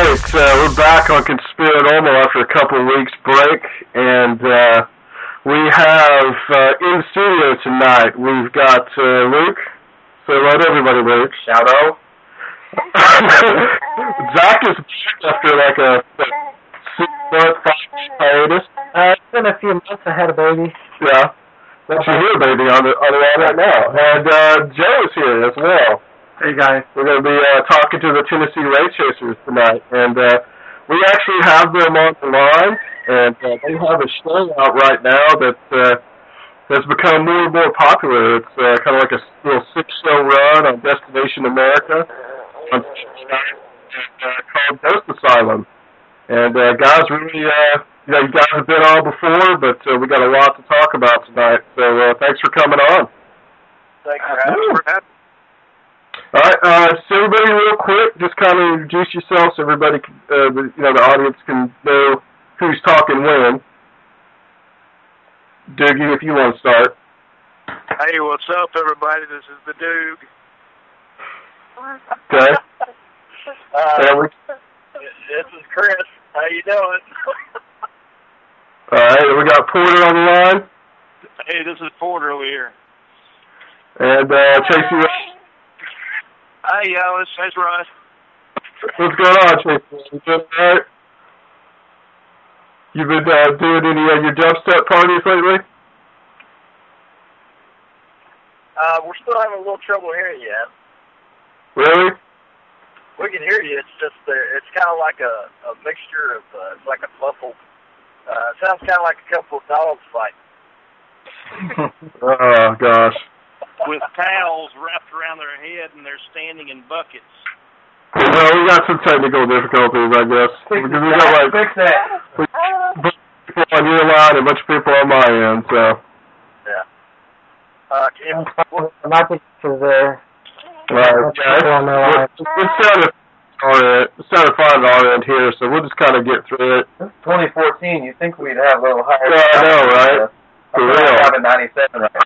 right, we're back on Conspiranormal after a couple of weeks break, and we have in studio tonight, we've got Luke. Say hello to everybody, Luke. Shout out. Zach is after like a 6-month hiatus. It's been a few months. I had a baby. Yeah. That's your baby on the line right now. And Joe is here as well. Hey guys. We're going to be talking to the Tennessee Race Chasers tonight. And we actually have them on the line. And they have a show out right now that has become more and more popular. It's kind of like a little 6-show run on Destination America on called Ghost Asylum. And guys, really, you guys have been on before, but we got a lot to talk about tonight. So thanks for coming on. Thanks for having us. All right, so everybody, real quick, just kind of introduce yourself so everybody, the audience can know who's talking when. Doogie, if you want to start. Hey, what's up, everybody? This is the Doog. Okay. This is Chris. How you doing? All right, we got Porter on the line. Hey, this is Porter over here. And Tracy. Hey, Alice. That's right. What's going on, Tracy? You doing all right? You've been doing any of your dubstep parties lately? We're still having a little trouble hearing you. Really? We can hear you. It's just it's kind of like a mixture of it's like a muffled. It sounds kind of like a couple of dogs fighting. Oh gosh. With towels wrapped around their head and they're standing in buckets. Well, we got some technical difficulties, I guess. Because we got like fix that. A bunch of people on your line and a bunch of people on my end, so. Yeah. My picture's there. Right. Yeah, it sounded fine on our end here, so we'll just kind of get through it. It's 2014. You think we'd have a little higher? Yeah, I know, right? For real. I'm 97 right now.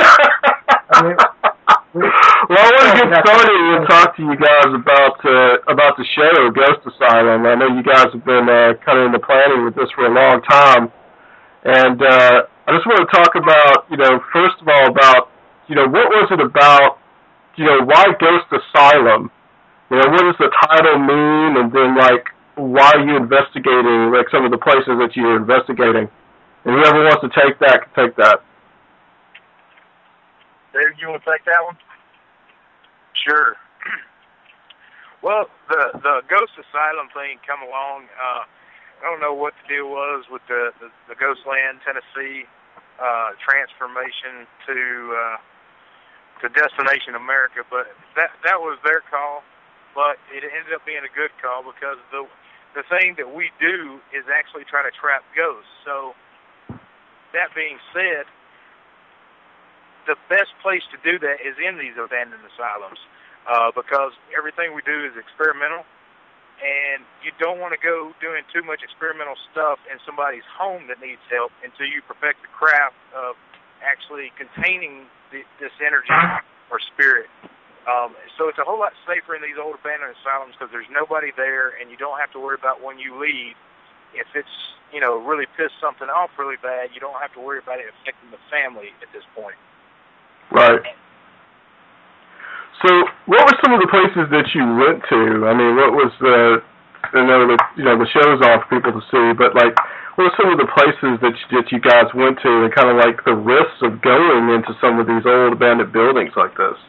Well, I want to get started and talk to you guys about the show, Ghost Asylum. I know you guys have been kind of in the planning with this for a long time, and I just want to talk about, first of all, about, what was it about, why Ghost Asylum? What does the title mean, and then, why are you investigating, some of the places that you're investigating? And whoever wants to take that can take that. Dave, you want to take that one? Sure. Well, the Ghost Asylum thing come along. I don't know what the deal was with the Ghostland, Tennessee transformation to Destination America, but that was their call. But it ended up being a good call because the thing that we do is actually try to trap ghosts. So that being said, the best place to do that is in these abandoned asylums because everything we do is experimental, and you don't want to go doing too much experimental stuff in somebody's home that needs help until you perfect the craft of actually containing this energy or spirit. So it's a whole lot safer in these old abandoned asylums because there's nobody there, and you don't have to worry about when you leave. If it's, really pissed something off really bad, you don't have to worry about it affecting the family at this point. Right. So, what were some of the places that you went to? I mean, what was I know that, the show's on for people to see, but, what were some of the places that you guys went to and kind of, the risks of going into some of these old abandoned buildings like this?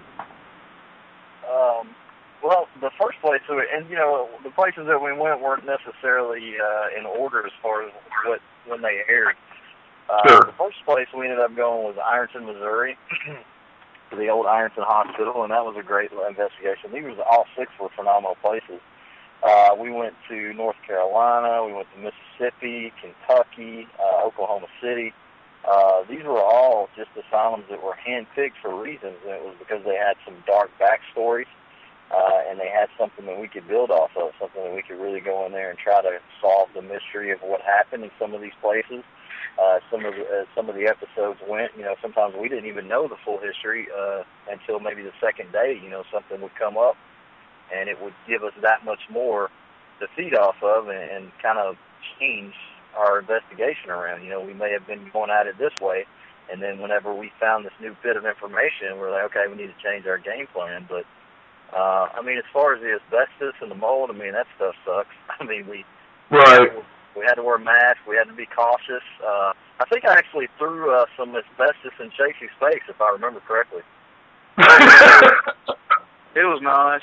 Well, the first place, and the places that we went weren't necessarily in order as far as when they aired. Sure. The first place we ended up going was Ironton, Missouri, to the old Ironton Hospital, and that was a great investigation. All 6 were phenomenal places. We went to North Carolina, we went to Mississippi, Kentucky, Oklahoma City. These were all just asylums that were handpicked for reasons, and it was because they had some dark backstories. And they had something that we could build off of, something that we could really go in there and try to solve the mystery of what happened in some of these places. Some of the episodes went, sometimes we didn't even know the full history until maybe the second day. Something would come up, and it would give us that much more feed off of and kind of change our investigation around. You know, we may have been going at it this way, and then whenever we found this new bit of information, we're like, okay, we need to change our game plan. But I mean, as far as the asbestos and the mold, I mean, that stuff sucks. I mean, we had to wear masks. We had to be cautious. I think I actually threw some asbestos in Chasey's face, if I remember correctly. It was nice.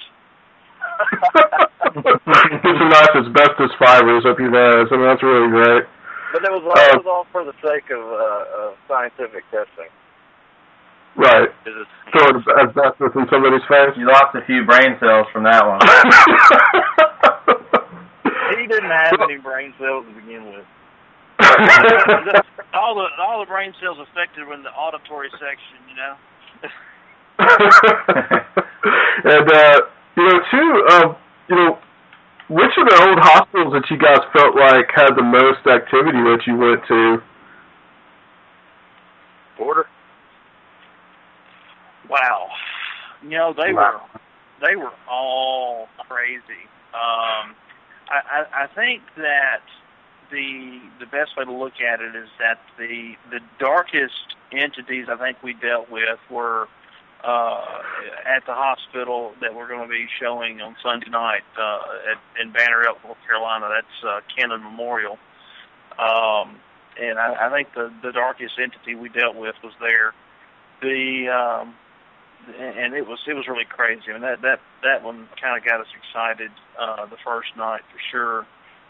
Get some nice asbestos fibers up your nose. I mean, that's really great. But it was all for the sake of scientific testing. Right. Throwing asbestos in somebody's face. You lost a few brain cells from that one. He didn't have any brain cells to begin with. all the brain cells affected were in the auditory section, you know. And which of the old hospitals that you guys felt like had the most activity that you went to? Porter. Wow, you know they were all crazy. I think that the best way to look at it is that the darkest entities I think we dealt with were at the hospital that we're going to be showing on Sunday night in Banner Elk, North Carolina. That's Cannon Memorial. And I think the darkest entity we dealt with was there. And it was really crazy. I mean, that one kind of got us excited the first night for sure,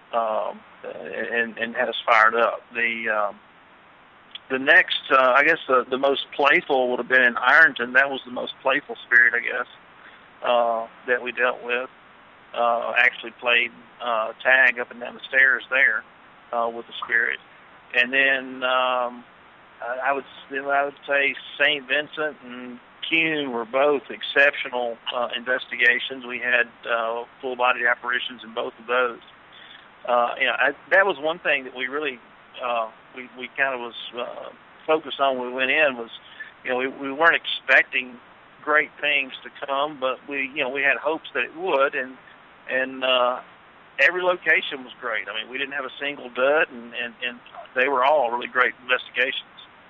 and had us fired up. The next, I guess, the most playful would have been in Ironton. That was the most playful spirit, I guess, that we dealt with. Actually played tag up and down the stairs there with the spirit, and then I would say St. Vincent and Kuhn were both exceptional investigations. We had full-body apparitions in both of those. That was one thing that we really we kind of was focused on when we went in was, we weren't expecting great things to come, but we had hopes that it would, and every location was great. I mean, we didn't have a single dud, and they were all really great investigations.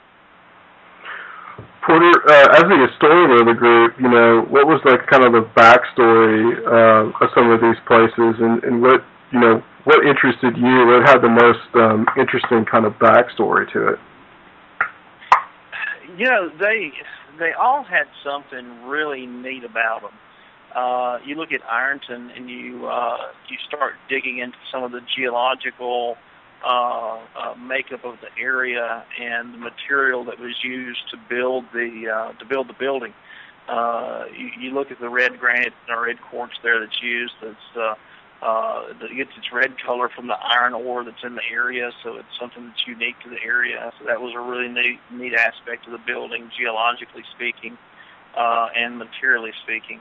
Porter, as the historian of the group, what was kind of the backstory of some of these places, and what interested you? What had the most interesting kind of backstory to it? They all had something really neat about them. You look at Ironton, and you start digging into some of the geological makeup of the area and the material that was used to build the building. You look at the red granite or red quartz there that's used. It gets its red color from the iron ore that's in the area, so it's something that's unique to the area. So that was a really neat aspect of the building, geologically speaking, and materially speaking.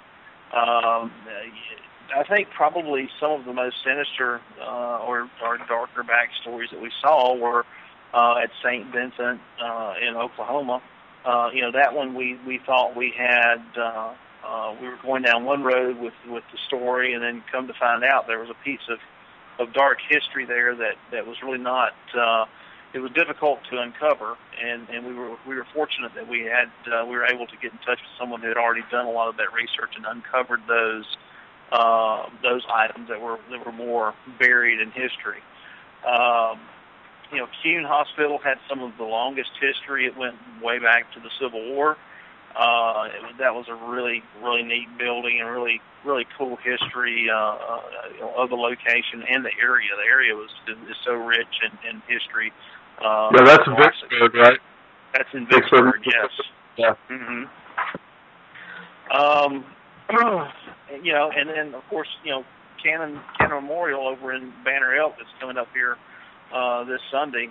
I think probably some of the most sinister or darker backstories that we saw were at St. Vincent in Oklahoma. That one we thought we had. We were going down one road with the story, and then come to find out there was a piece of dark history there that was really not. It was difficult to uncover, and we were fortunate that we were able to get in touch with someone who had already done a lot of that research and uncovered those items that were more buried in history. Kuhn Hospital had some of the longest history. It went way back to the Civil War. That was a really, really neat building and really, really cool history of the location and the area. The area is so rich in history. That's in Vicksburg, right? That's in Vicksburg, yes. Yeah. Mm-hmm. And then, of course, Cannon Memorial over in Banner Elk that's coming up here this Sunday.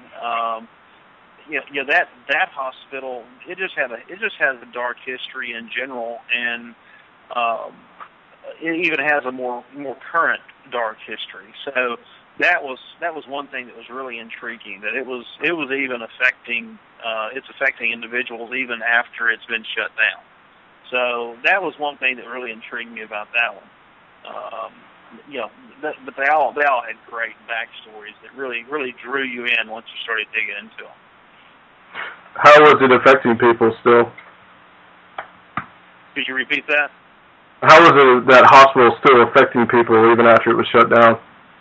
That hospital, it just has a dark history in general, and it even has a more current dark history. So that was one thing that was really intriguing, that it was even affecting individuals even after it's been shut down. So that was one thing that really intrigued me about that one. but they all had great backstories that really drew you in once you started digging into them. How was it affecting people still? Could you repeat that? How was it that hospital still affecting people even after it was shut down?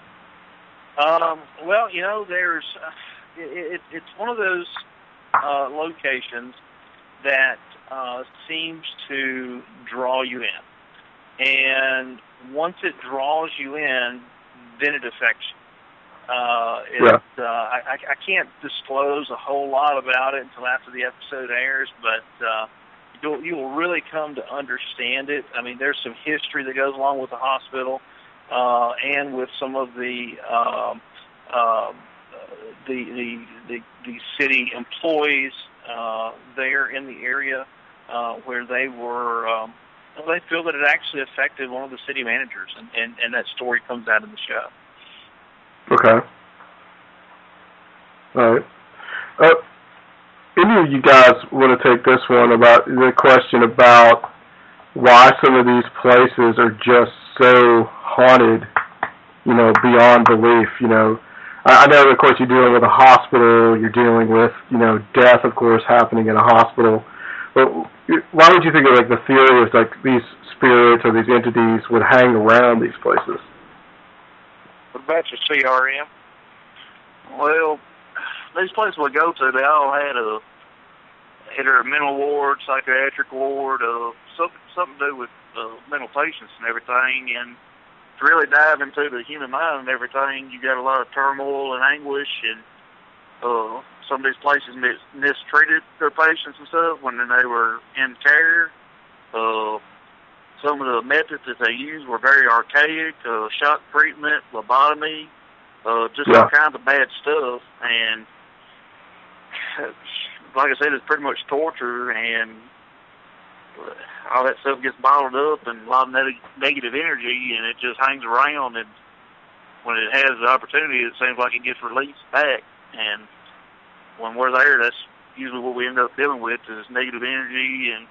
Well, there's it's one of those locations that seems to draw you in, and once it draws you in, then it affects you. I can't disclose a whole lot about it until after the episode airs, but you will really come to understand it. I mean, there's some history that goes along with the hospital, and with some of the city employees there in the area, where they were. They feel that it actually affected one of the city managers, and that story comes out in the show. Okay. All right. Any of you guys want to take this one about the question about why some of these places are just so haunted, beyond belief? I know, of course, you're dealing with a hospital, you're dealing with, death, of course, happening in a hospital. But why would you think of, the theory of, these spirits or these entities would hang around these places? What about your CRM? Well, these places we go to, they all had either a mental ward, psychiatric ward, something to do with mental patients and everything. And to really dive into the human mind and everything, you got a lot of turmoil and anguish, and some of these places mistreated their patients and stuff when they were in care. Some of the methods that they used were very archaic, shock treatment, lobotomy, just all kinds of bad stuff. And like I said, it's pretty much torture, and all that stuff gets bottled up and a lot of negative energy, and it just hangs around. And when it has the opportunity, it seems like it gets released back. And when we're there, that's usually what we end up dealing with, is negative energy and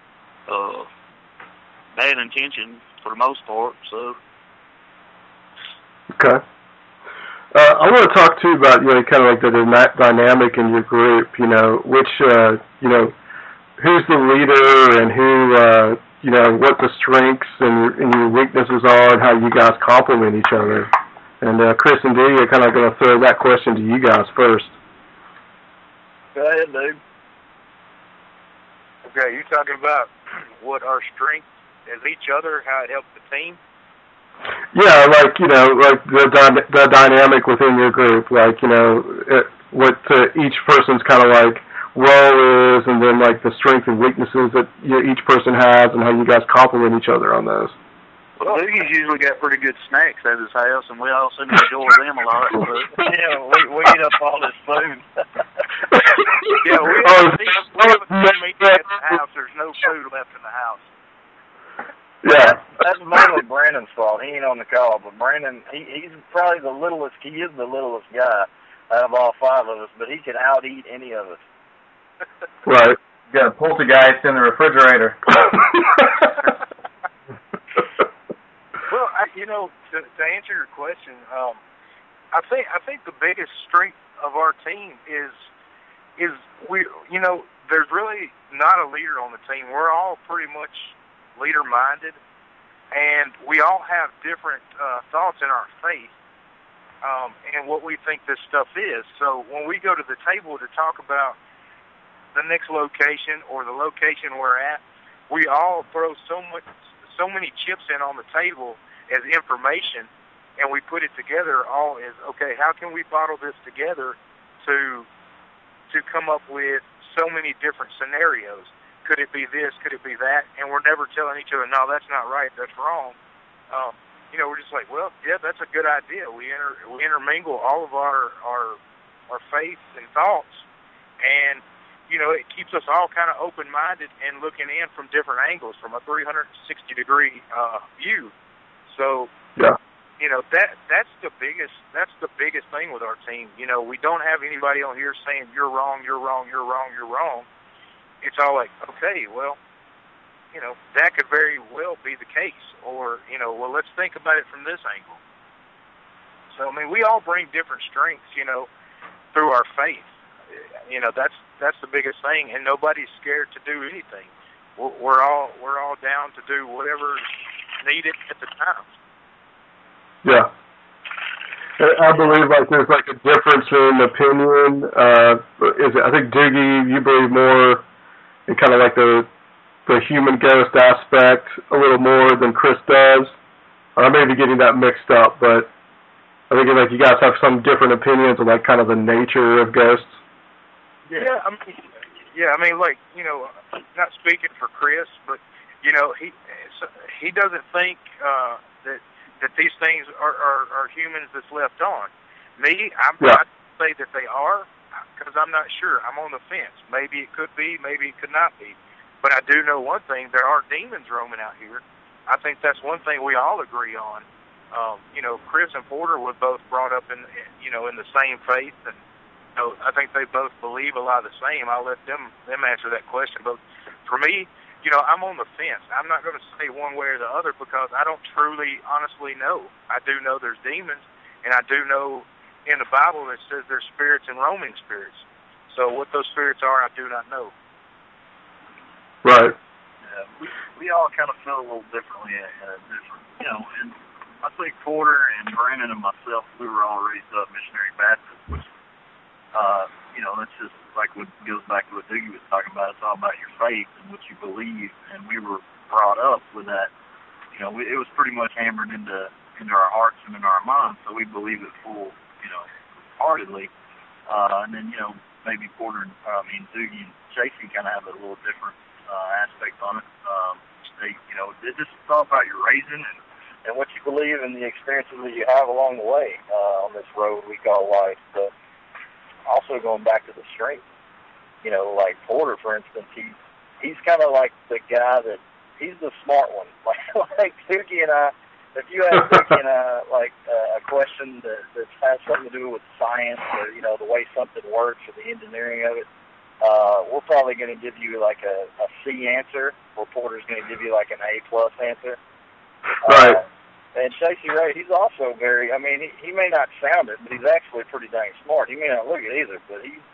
bad intention for the most part. So. Okay. I want to talk too about kind of the dynamic in your group. Which who's the leader and who what the strengths and your weaknesses are, and how you guys complement each other. And Chris and Dee, I'm kind of going to throw that question to you guys first. Go ahead, dude. Okay, you're talking about what our strength is each other, how it helps the team? Yeah, the dynamic within your group, what each person's kind of role is, and then the strengths and weaknesses that each person has, and how you guys complement each other on those. Well, Doogie's usually got pretty good snacks at his house, and we all seem to enjoy them a lot. But, we eat up all this food. Yeah, we have a meeting at the house. There's no food left in the house. Yeah. That's mainly Brandon's fault. He ain't on the call, but Brandon, he's probably the littlest. He is the littlest guy out of all five of us, but he can out-eat any of us. Right. You got a poltergeist in the refrigerator. Well, to answer your question, I think the biggest strength of our team is we. There's really not a leader on the team. We're all pretty much leader-minded, and we all have different thoughts in our faith and what we think this stuff is. So when we go to the table to talk about the next location or the location we're at, we all throw so many chips in on the table as information, and we put it together all as, okay, how can we bottle this together to come up with so many different scenarios? Could it be this? Could it be that? And we're never telling each other, no, that's not right, that's wrong. We're just like, well, yeah, that's a good idea. We intermingle all of our faiths and thoughts, and it keeps us all kind of open-minded and looking in from different angles, from a 360-degree view. So, yeah. That's the biggest thing with our team. We don't have anybody on here saying you're wrong, you're wrong, you're wrong, you're wrong. It's all like, okay, well, that could very well be the case. Or, well, let's think about it from this angle. So, I mean, we all bring different strengths, through our faith. That's the biggest thing, and nobody's scared to do anything. We're all down to do whatever's needed at the time. Yeah. I believe there's a difference in opinion. I think Doogie, you believe more in kind of like the human ghost aspect a little more than Chris does. I may be getting that mixed up, but I think you guys have some different opinions on kind of the nature of ghosts. Yeah, I mean, not speaking for Chris, but he doesn't think that these things are humans that's left on. Me, I say that they are because I'm not sure. I'm on the fence. Maybe it could be, maybe it could not be. But I do know one thing: there are demons roaming out here. I think that's one thing we all agree on. Chris and Porter were both brought up in the same faith, and I think they both believe a lot of the same. I'll let them answer that question. But for me, I'm on the fence. I'm not going to say one way or the other because I don't truly, honestly know. I do know there's demons, and I do know in the Bible it says there's spirits and roaming spirits. So what those spirits are, I do not know. Right. Yeah, we all kind of feel a little differently different, and I think Porter and Brandon and myself, we were all raised up missionary Baptists, which, that's just like what goes back to what Doogie was talking about. It's all about your faith and what you believe, and we were brought up with that. It was pretty much hammered into our hearts and in our minds, so we believe it heartedly. And then, maybe Porter and Doogie and Chasey kind of have a little different aspect on it. It's just all about your raising and what you believe and the experiences that you have along the way on this road we call life. But also going back to the strength, like Porter, for instance, he's kind of like the guy that he's the smart one. Like Doogie and I, if you ask Doogie and I a question that has something to do with science or the way something works or the engineering of it, we're probably going to give you a C answer, or Porter's going to give you an A+ answer. Right. And Chasey Ray, he's also very, he may not sound it, but he's actually pretty dang smart. He may not look it either, but he's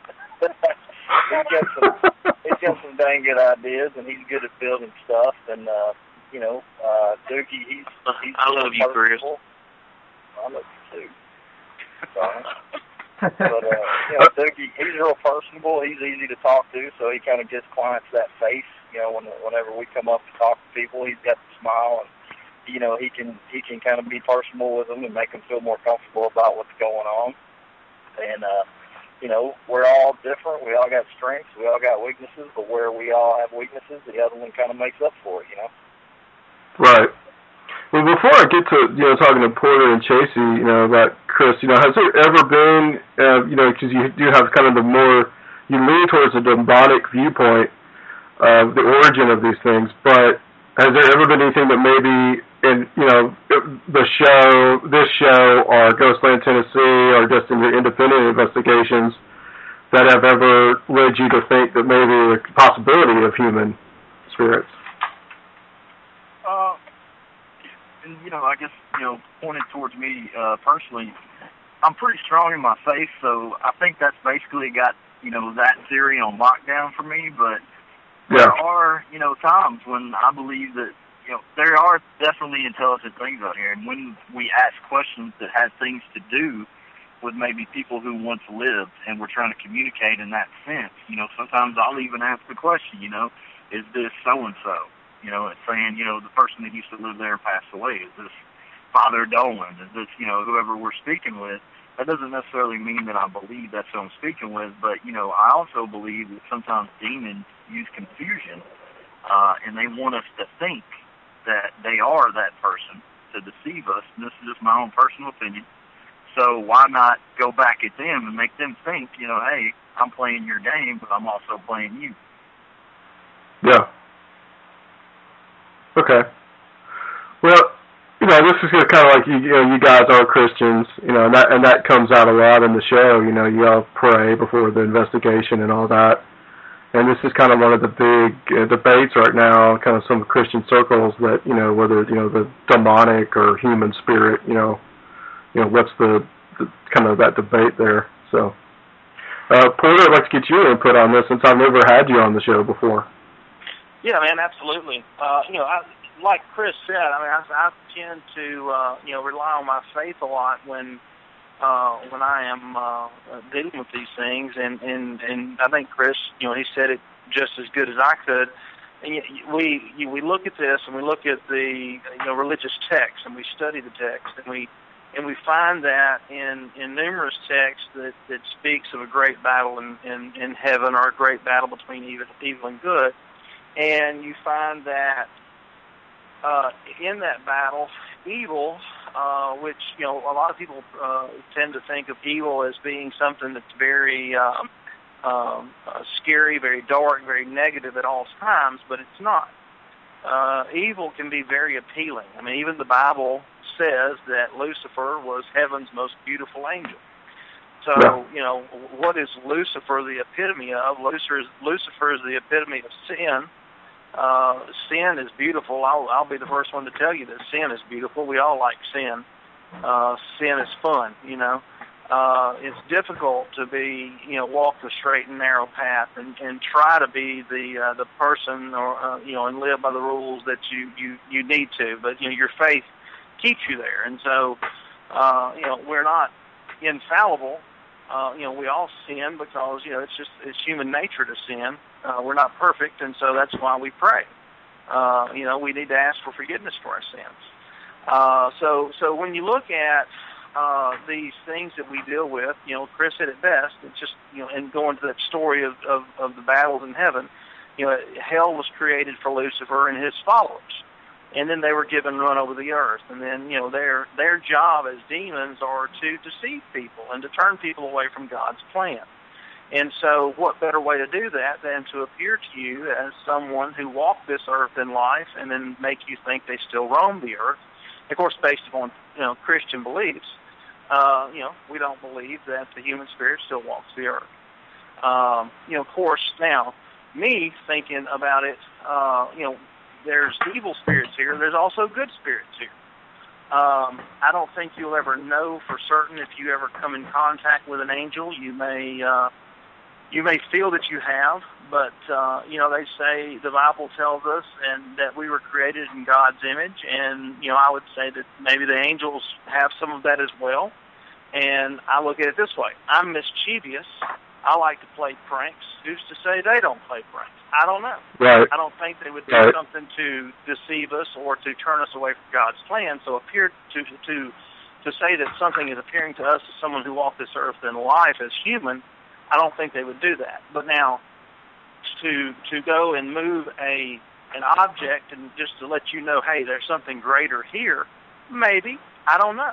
got some dang good ideas, and he's good at building stuff. And, Doogie, he's I love you, Chris. I love you, too. Sorry. But, Doogie, he's real personable. He's easy to talk to, so he kind of gets clients that face. Whenever we come up to talk to people, he's got the smile, and he can kind of be personable with them and make them feel more comfortable about what's going on. And we're all different. We all got strengths. We all got weaknesses. But where we all have weaknesses, the other one kind of makes up for it. Right. Well, before I get to talking to Porter and Chasey, about Chris, has there ever been, because you do have kind of you lean towards a demonic viewpoint of the origin of these things, but has there ever been anything that maybe in this show, or Ghostland Tennessee, or just in the independent investigations that have ever led you to think that maybe the possibility of human spirits? And I guess pointed towards me personally, I'm pretty strong in my faith, so I think that's basically got that theory on lockdown for me. But there are times when I believe that there are definitely intelligent things out here, and when we ask questions that have things to do with maybe people who once lived, and we're trying to communicate in that sense, sometimes I'll even ask the question, is this so-and-so? It's saying, the person that used to live there passed away. Is this Father Dolan? Is this, whoever we're speaking with? That doesn't necessarily mean that I believe that's who I'm speaking with, but, I also believe that sometimes demons use confusion, and they want us to think that they are that person to deceive us, and this is just my own personal opinion. So why not go back at them and make them think, hey, I'm playing your game, but I'm also playing you. Yeah. Okay. Well, this is kind of like you guys are Christians, and that comes out a lot in the show. You all pray before the investigation and all that. And this is kind of one of the big debates right now, kind of some Christian circles, that, whether, the demonic or human spirit, what's the kind of that debate there. So, Porter, I'd like to get your input on this, since I've never had you on the show before. Yeah, man, absolutely. Like Chris said, I tend to, rely on my faith a lot when I am dealing with these things, and I think Chris, he said it just as good as I could. And we look at this, and we look at the religious texts, and we study the text, and we find that in numerous texts that speaks of a great battle in heaven, or a great battle between evil and good, and you find that in that battle, evil, which a lot of people tend to think of evil as being something that's very scary, very dark, very negative at all times, but it's not. Evil can be very appealing. Even the Bible says that Lucifer was heaven's most beautiful angel. So, what is Lucifer the epitome of? Lucifer is the epitome of sin. Sin is beautiful. I'll be the first one to tell you that sin is beautiful. We all like sin. Sin is fun, It's difficult to be, walk the straight and narrow path and try to be the person, or and live by the rules that you need to. But your faith keeps you there, and so we're not infallible. We all sin because it's human nature to sin. We're not perfect, and so that's why we pray. We need to ask for forgiveness for our sins. So when you look at these things that we deal with, Chris said it best. It's just and going to that story of the battles in heaven. Hell was created for Lucifer and his followers, and then they were given run over the earth. And then their job as demons are to deceive people and to turn people away from God's plan. And so what better way to do that than to appear to you as someone who walked this earth in life and then make you think they still roam the earth. Of course, based upon Christian beliefs, we don't believe that the human spirit still walks the earth. Of course, now, me thinking about it, there's evil spirits here. There's also good spirits here. I don't think you'll ever know for certain if you ever come in contact with an angel. You may feel that you have, but, they say, the Bible tells us and that we were created in God's image, and, I would say that maybe the angels have some of that as well. And I look at it this way. I'm mischievous. I like to play pranks. Who's to say they don't play pranks? I don't know. Right. I don't think they would do something to deceive us or to turn us away from God's plan. So appear to say that something is appearing to us as someone who walked this earth in life as human, I don't think they would do that. But now, to go and move an object and just to let you know, hey, there's something greater here, maybe. I don't know.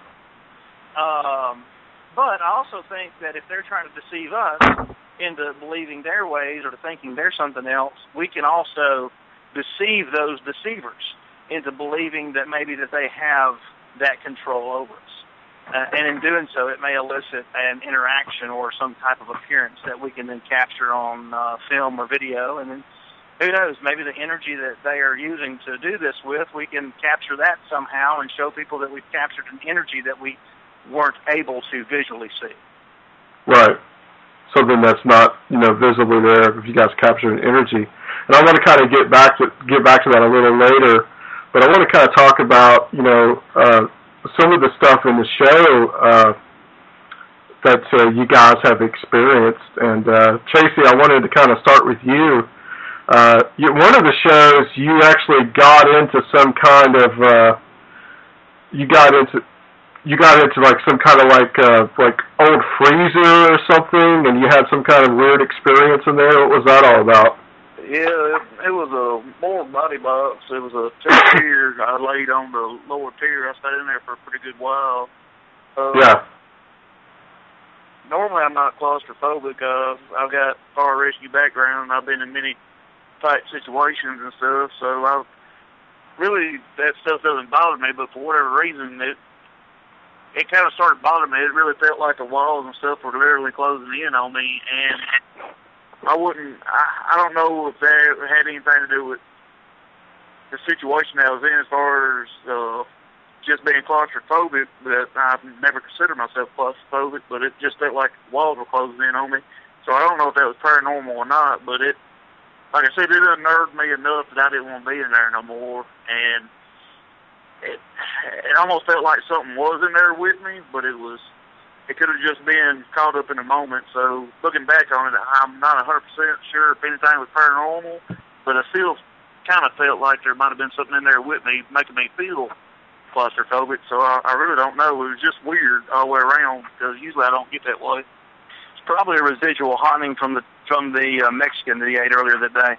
But I also think that if they're trying to deceive us into believing their ways or to thinking they're something else, we can also deceive those deceivers into believing that maybe that they have that control over us. And in doing so, it may elicit an interaction or some type of appearance that we can then capture on film or video. And then, who knows, maybe the energy that they are using to do this with, we can capture that somehow and show people that we've captured an energy that we weren't able to visually see. Right. Something that's not, visibly there if you guys capture an energy. And I want to kind of get back to that a little later, but I want to kind of talk about, some of the stuff in the show that you guys have experienced. And Tracy, I wanted to kind of start with you. One of the shows, you actually got into some kind of, you got into like some kind of like old freezer or something, and you had some kind of weird experience in there. What was that all about? Yeah, it was a more body box. It was a tier. I laid on the lower tier. I stayed in there for a pretty good while. Yeah. Normally I'm not claustrophobic. I've got far rescue background. I've been in many tight situations and stuff, so really that stuff doesn't bother me, but for whatever reason, it kind of started bothering me. It really felt like the walls and stuff were literally closing in on me, and I don't know if that had anything to do with the situation I was in as far as just being claustrophobic. But I've never considered myself claustrophobic, but it just felt like walls were closing in on me. So I don't know if that was paranormal or not, but it, like I said, it unnerved me enough that I didn't want to be in there no more. And it almost felt like something was in there with me, but it could have just been caught up in a moment. So looking back on it, I'm not 100% sure if anything was paranormal, but I still kind of felt like there might have been something in there with me, making me feel claustrophobic. So I really don't know. It was just weird all the way around, because usually I don't get that way. It's probably a residual haunting from the Mexican that he ate earlier that day.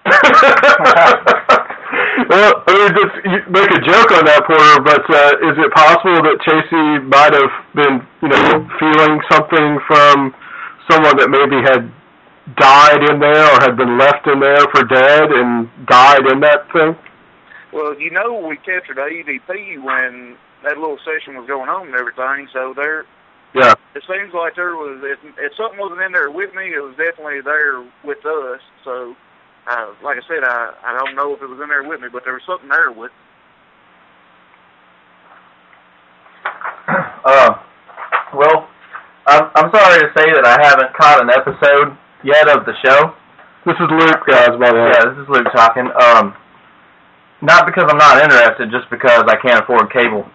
Well, let me just make a joke on that, Porter, but is it possible that Chasey might have been, feeling something from someone that maybe had died in there or had been left in there for dead and died in that thing? Well, we captured AEDP when that little session was going on and everything, so there... Yeah. It seems like there was, if something wasn't in there with me, it was definitely there with us, so... like I said, I don't know if it was in there with me, but there was something there with me. Well, I'm sorry to say that I haven't caught an episode yet of the show. This is Luke, guys, by the way. Yeah, this is Luke talking. Not because I'm not interested, just because I can't afford cable.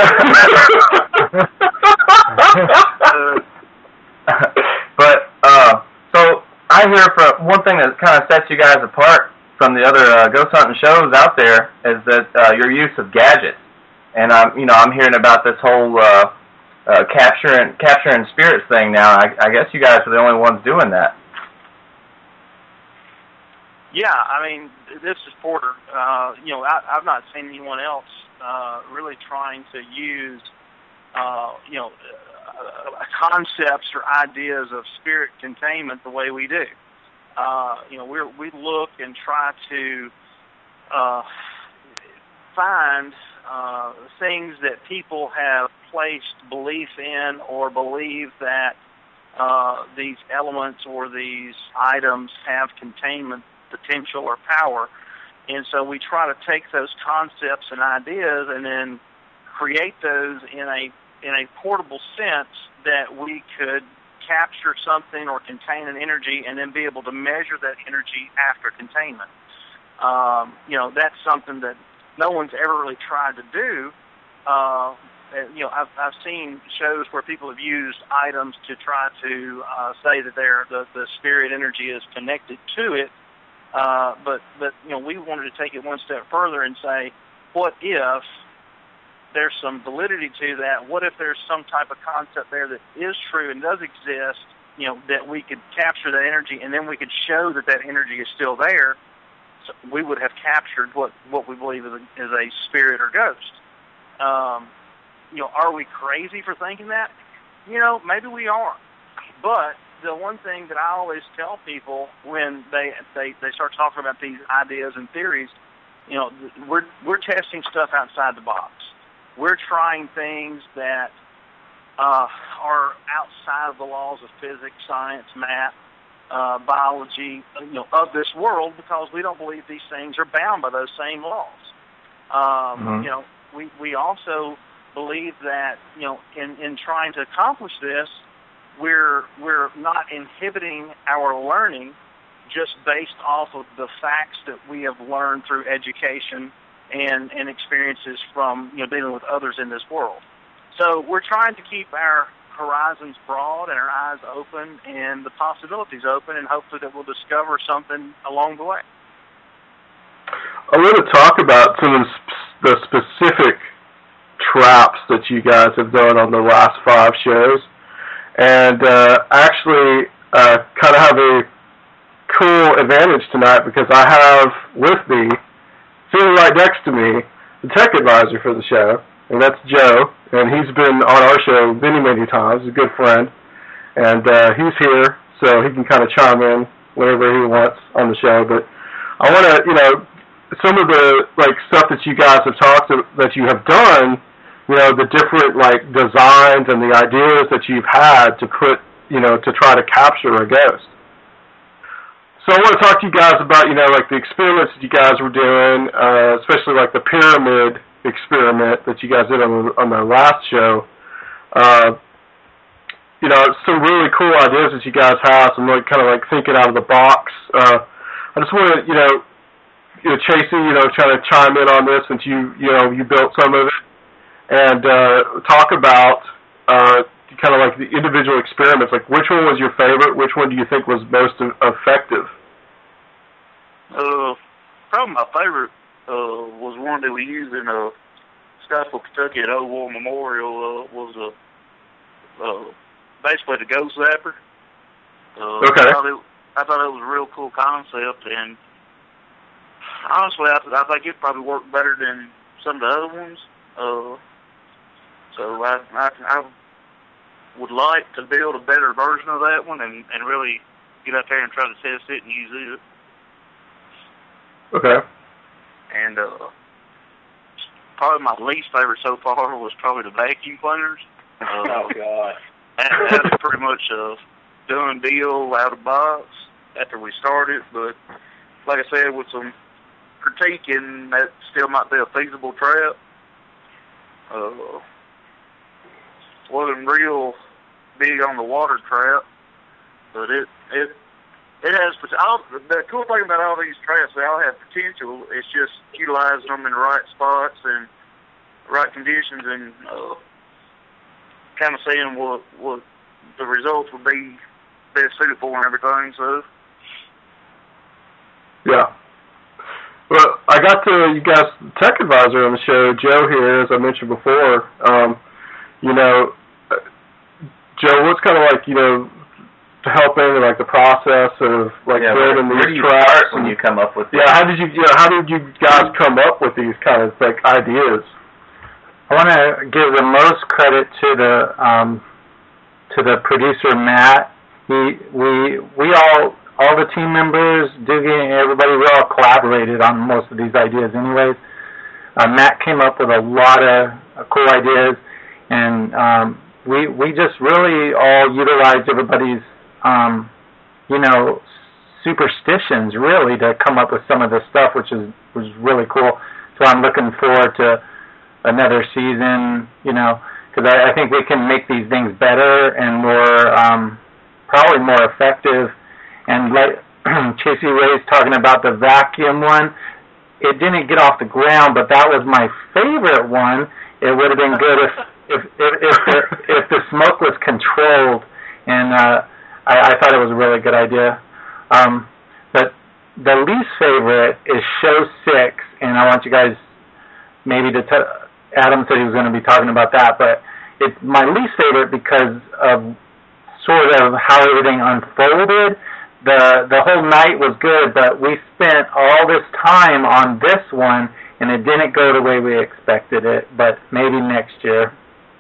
But, so... I hear from one thing that kind of sets you guys apart from the other ghost hunting shows out there is that your use of gadgets, and I'm hearing about this whole capturing spirits thing now. I guess you guys are the only ones doing that. Yeah, I mean, this is Porter. I've not seen anyone else really trying to use concepts or ideas of spirit containment the way we do. We look and try to find things that people have placed belief in or believe that these elements or these items have containment potential or power. And so we try to take those concepts and ideas and then create those in a portable sense that we could capture something or contain an energy and then be able to measure that energy after containment. That's something that no one's ever really tried to do. I've seen shows where people have used items to try to say that the spirit energy is connected to it. But we wanted to take it one step further and say, what if there's some validity to that? What if there's some type of concept there that is true and does exist, that we could capture that energy and then we could show that energy is still there? So we would have captured what we believe is a spirit or ghost. Are we crazy for thinking that? Maybe we are. But the one thing that I always tell people when they start talking about these ideas and theories, we're testing stuff outside the box. We're trying things that are outside of the laws of physics, science, math, biology, of this world, because we don't believe these things are bound by those same laws. We also believe that in trying to accomplish this, we're not inhibiting our learning just based off of the facts that we have learned through education and experiences from dealing with others in this world. So we're trying to keep our horizons broad and our eyes open and the possibilities open, and hopefully that we'll discover something along the way. I want to talk about some of the specific traps that you guys have done on the last 5 shows, and actually kind of have a cool advantage tonight because I have with me, sitting right next to me, the tech advisor for the show, and that's Joe, and he's been on our show many, many times. He's a good friend, and he's here, so he can kind of chime in whenever he wants on the show. But I want to, some of the stuff that you guys have that you have done, the different designs and the ideas that you've had to put, to try to capture a ghost. So I want to talk to you guys about, like the experiments that you guys were doing, especially like the pyramid experiment that you guys did on the last show. Some really cool ideas that you guys have, some like kind of like thinking out of the box. I just want to, Chasey, trying to chime in on this since you built some of it, and talk about kind of like the individual experiments. Like, which one was your favorite? Which one do you think was most effective? Probably my favorite was one that we used in Scottsville, Kentucky at Old War Memorial. Was basically the ghost zapper. Okay. I thought it was a real cool concept, and honestly, I think it probably worked better than some of the other ones. So I would like to build a better version of that one and really get out there and try to test it and use it. Okay. And probably my least favorite so far was probably the vacuum cleaners. Oh, God. That's pretty much a done deal out of the box after we started, but like I said, with some critiquing, that still might be a feasible trap. Wasn't real big on the water trap, but it has. The cool thing about all these traps, they all have potential. It's just utilizing them in the right spots and right conditions, and kind of seeing what the results would be best suited for and everything. So. Yeah. Well, I got you guys tech advisor on the show, Joe here, as I mentioned before. Joe, what's kind of like, helping and like the process of like building these traps when you come up with how did you guys come up with these kind of like ideas? I want to give the most credit to the producer Matt. We all the team members, Doogie, everybody, we all collaborated on most of these ideas anyways. Matt came up with a lot of cool ideas, and we just really all utilized everybody's, superstitions, really, to come up with some of this stuff, which was really cool. So I'm looking forward to another season, because I think we can make these things better and more, probably more effective. And like Chasey Ray's talking about the vacuum one, it didn't get off the ground, but that was my favorite one. It would have been good if the smoke was controlled, and I thought it was a really good idea. But the least favorite is Show 6, and I want you guys maybe to Adam said he was going to be talking about that, but it's my least favorite because of sort of how everything unfolded. The whole night was good, but we spent all this time on this one, and it didn't go the way we expected it, but maybe next year.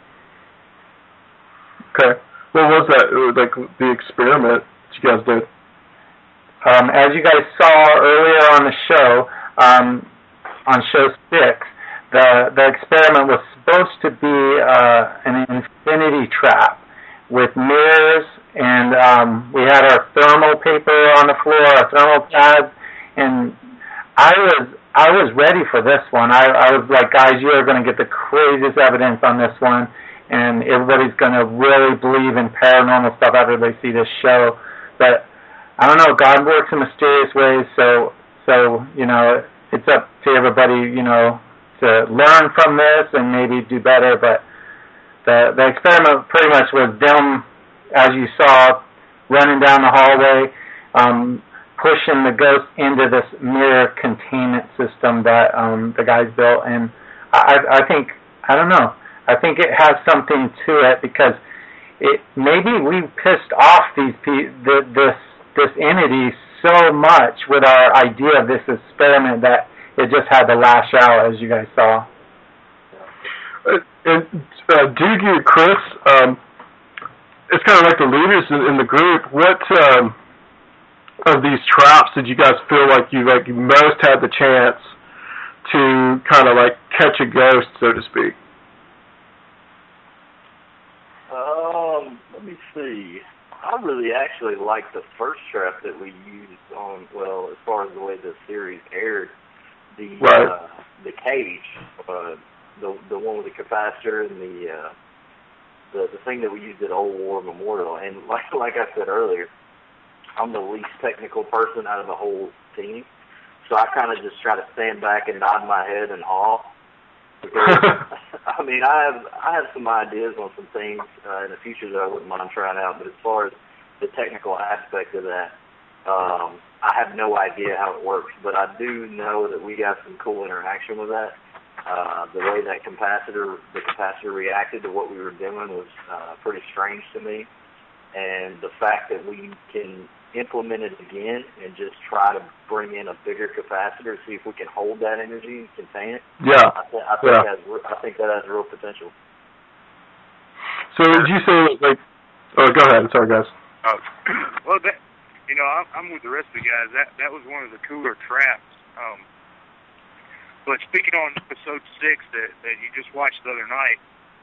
Okay. What was that? It was like the experiment that you guys did? As you guys saw earlier on the show, on Show 6, the experiment was supposed to be an infinity trap with mirrors, and we had our thermal paper on the floor, our thermal pads, and I was ready for this one. I was like, guys, you are going to get the craziest evidence on this one, and everybody's going to really believe in paranormal stuff after they see this show. But I don't know, God works in mysterious ways, so it's up to everybody, to learn from this and maybe do better. But the experiment pretty much was them, as you saw, running down the hallway, pushing the ghost into this mirror containment system that the guys built. And I think it has something to it, because maybe we pissed off this entity so much with our idea of this experiment that it just had to lash out, as you guys saw. And Doogie and Chris, it's kind of like the leaders in the group. What of these traps did you guys feel like you most had the chance to kind of like catch a ghost, so to speak? Let me see. I really actually like the first trap that we used on, well, as far as the way the series aired, the cage, the one with the capacitor and the thing that we used at Old War Memorial. And like I said earlier, I'm the least technical person out of the whole team, so I kind of just try to stand back and nod my head in awe. Because, I mean, I have some ideas on some things in the future that I wouldn't mind trying out, but as far as the technical aspect of that, I have no idea how it works, but I do know that we got some cool interaction with that. The way that the capacitor reacted to what we were doing was pretty strange to me, and the fact that we can implement it again and just try to bring in a bigger capacitor, see if we can hold that energy and contain it. Yeah. I think that has real potential. So did you say, like, oh, go ahead. Sorry, guys. Well, that, you know, I'm with the rest of the guys. That was one of the cooler traps. But speaking on episode 6 that you just watched the other night,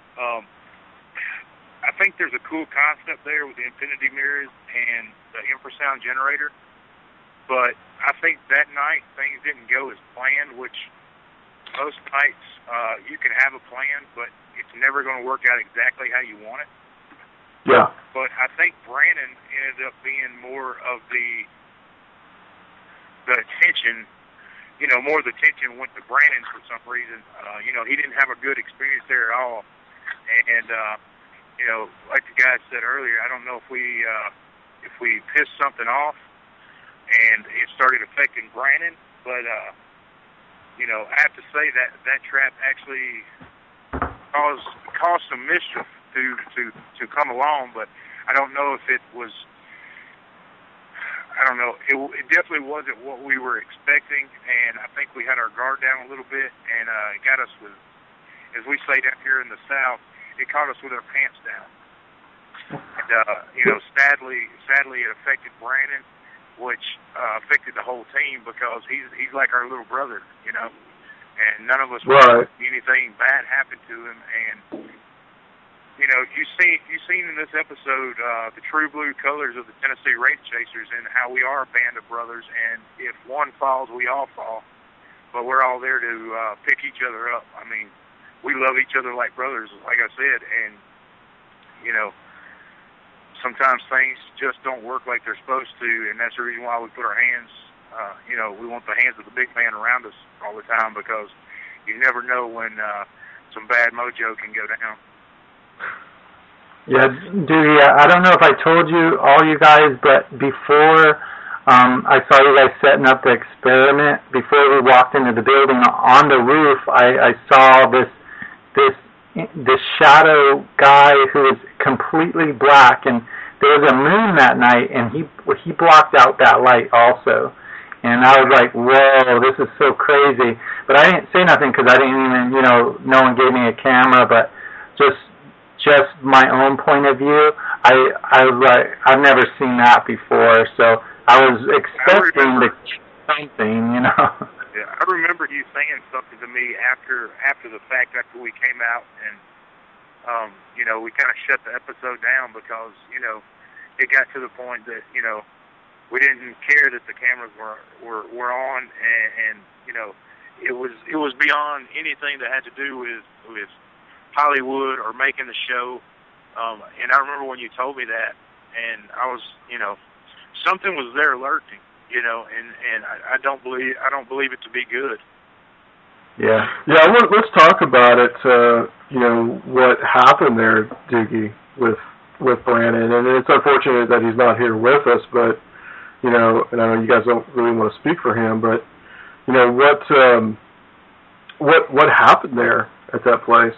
I think there's a cool concept there with the infinity mirrors and the infrasound generator. But I think that night things didn't go as planned, which most nights you can have a plan, but it's never going to work out exactly how you want it. Yeah. But I think Brandon ended up being more of the tension. You know, more of the tension went to Brandon for some reason. You know, he didn't have a good experience there at all. And, you know, like the guy said earlier, I don't know if we pissed something off and it started affecting Brandon. But, you know, I have to say that trap actually caused some mischief to come along. But I don't know if it was... I don't know. It definitely wasn't what we were expecting, and I think we had our guard down a little bit, and it got us with, as we say down here in the South, it caught us with our pants down. And, you know, sadly, it affected Brandon, which affected the whole team because he's like our little brother, you know, and none of us wanted anything bad happen to him. And you know, you've seen in this episode the true blue colors of the Tennessee Race Chasers and how we are a band of brothers, and if one falls, we all fall. But we're all there to pick each other up. I mean, we love each other like brothers, like I said, and, you know, sometimes things just don't work like they're supposed to, and that's the reason why we put our hands, you know, we want the hands of the big man around us all the time because you never know when some bad mojo can go down. Yeah, Doogie, I don't know if I told you, all you guys, but before I saw you guys setting up the experiment, before we walked into the building, on the roof, I saw this shadow guy who was completely black, and there was a moon that night, and he blocked out that light also. And I was like, whoa, this is so crazy. But I didn't say nothing because I didn't even, you know, no one gave me a camera, but just my own point of view, I was like, I've never seen that before, so I was expecting something, you know. Yeah, I remember you saying something to me after the fact, after we came out, and you know, we kind of shut the episode down because, you know, it got to the point that, you know, we didn't care that the cameras were on, and you know, it was beyond anything that had to do with Hollywood or making the show, and I remember when you told me that, and I was, you know, something was there lurking, you know, and I don't believe it to be good. Yeah. Let's talk about it. You know, what happened there, Doogie, with Brandon, and it's unfortunate that he's not here with us, but you know, and I know you guys don't really want to speak for him, but you know, what happened there at that place?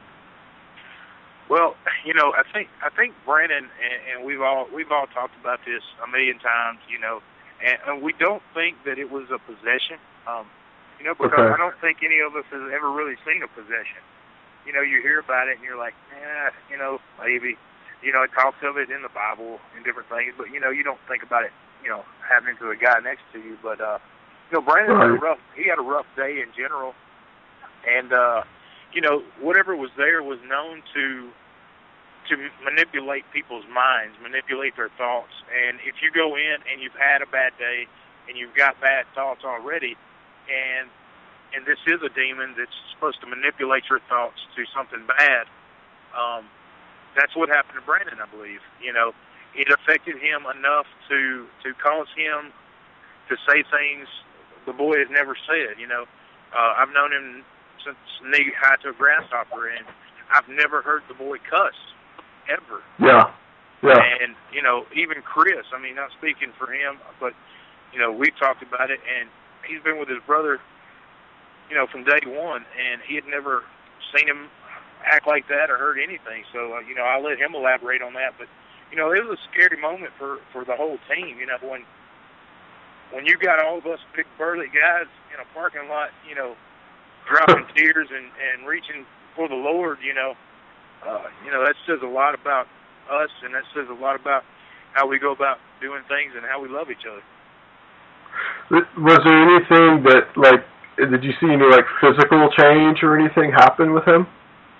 Well, you know, I think Brandon, and we've all talked about this a million times, you know, and we don't think that it was a possession, you know, because I don't think any of us has ever really seen a possession. You know, you hear about it and you're like, you know, maybe, you know, it talks of it in the Bible and different things, but you know, you don't think about it, you know, happening to a guy next to you. But you know, Brandon had a rough day in general, and you know, whatever was there was known to to manipulate people's minds, manipulate their thoughts. And if you go in and you've had a bad day and you've got bad thoughts already, and this is a demon that's supposed to manipulate your thoughts to something bad, that's what happened to Brandon, I believe. You know, it affected him enough to cause him to say things the boy has never said. You know, I've known him since knee-high to a grasshopper, and I've never heard the boy cuss, ever. Yeah. Yeah. And, you know, even Chris, I mean, not speaking for him, but, you know, we talked about it, and he's been with his brother, you know, from day one, and he had never seen him act like that or heard anything. So, you know, I'll let him elaborate on that. But, you know, it was a scary moment for the whole team, you know, when you got all of us big burly guys in a parking lot, you know, dropping tears and reaching for the Lord, you know, that says a lot about us, and that says a lot about how we go about doing things and how we love each other. Was there anything that, like, did you see any, like, physical change or anything happen with him?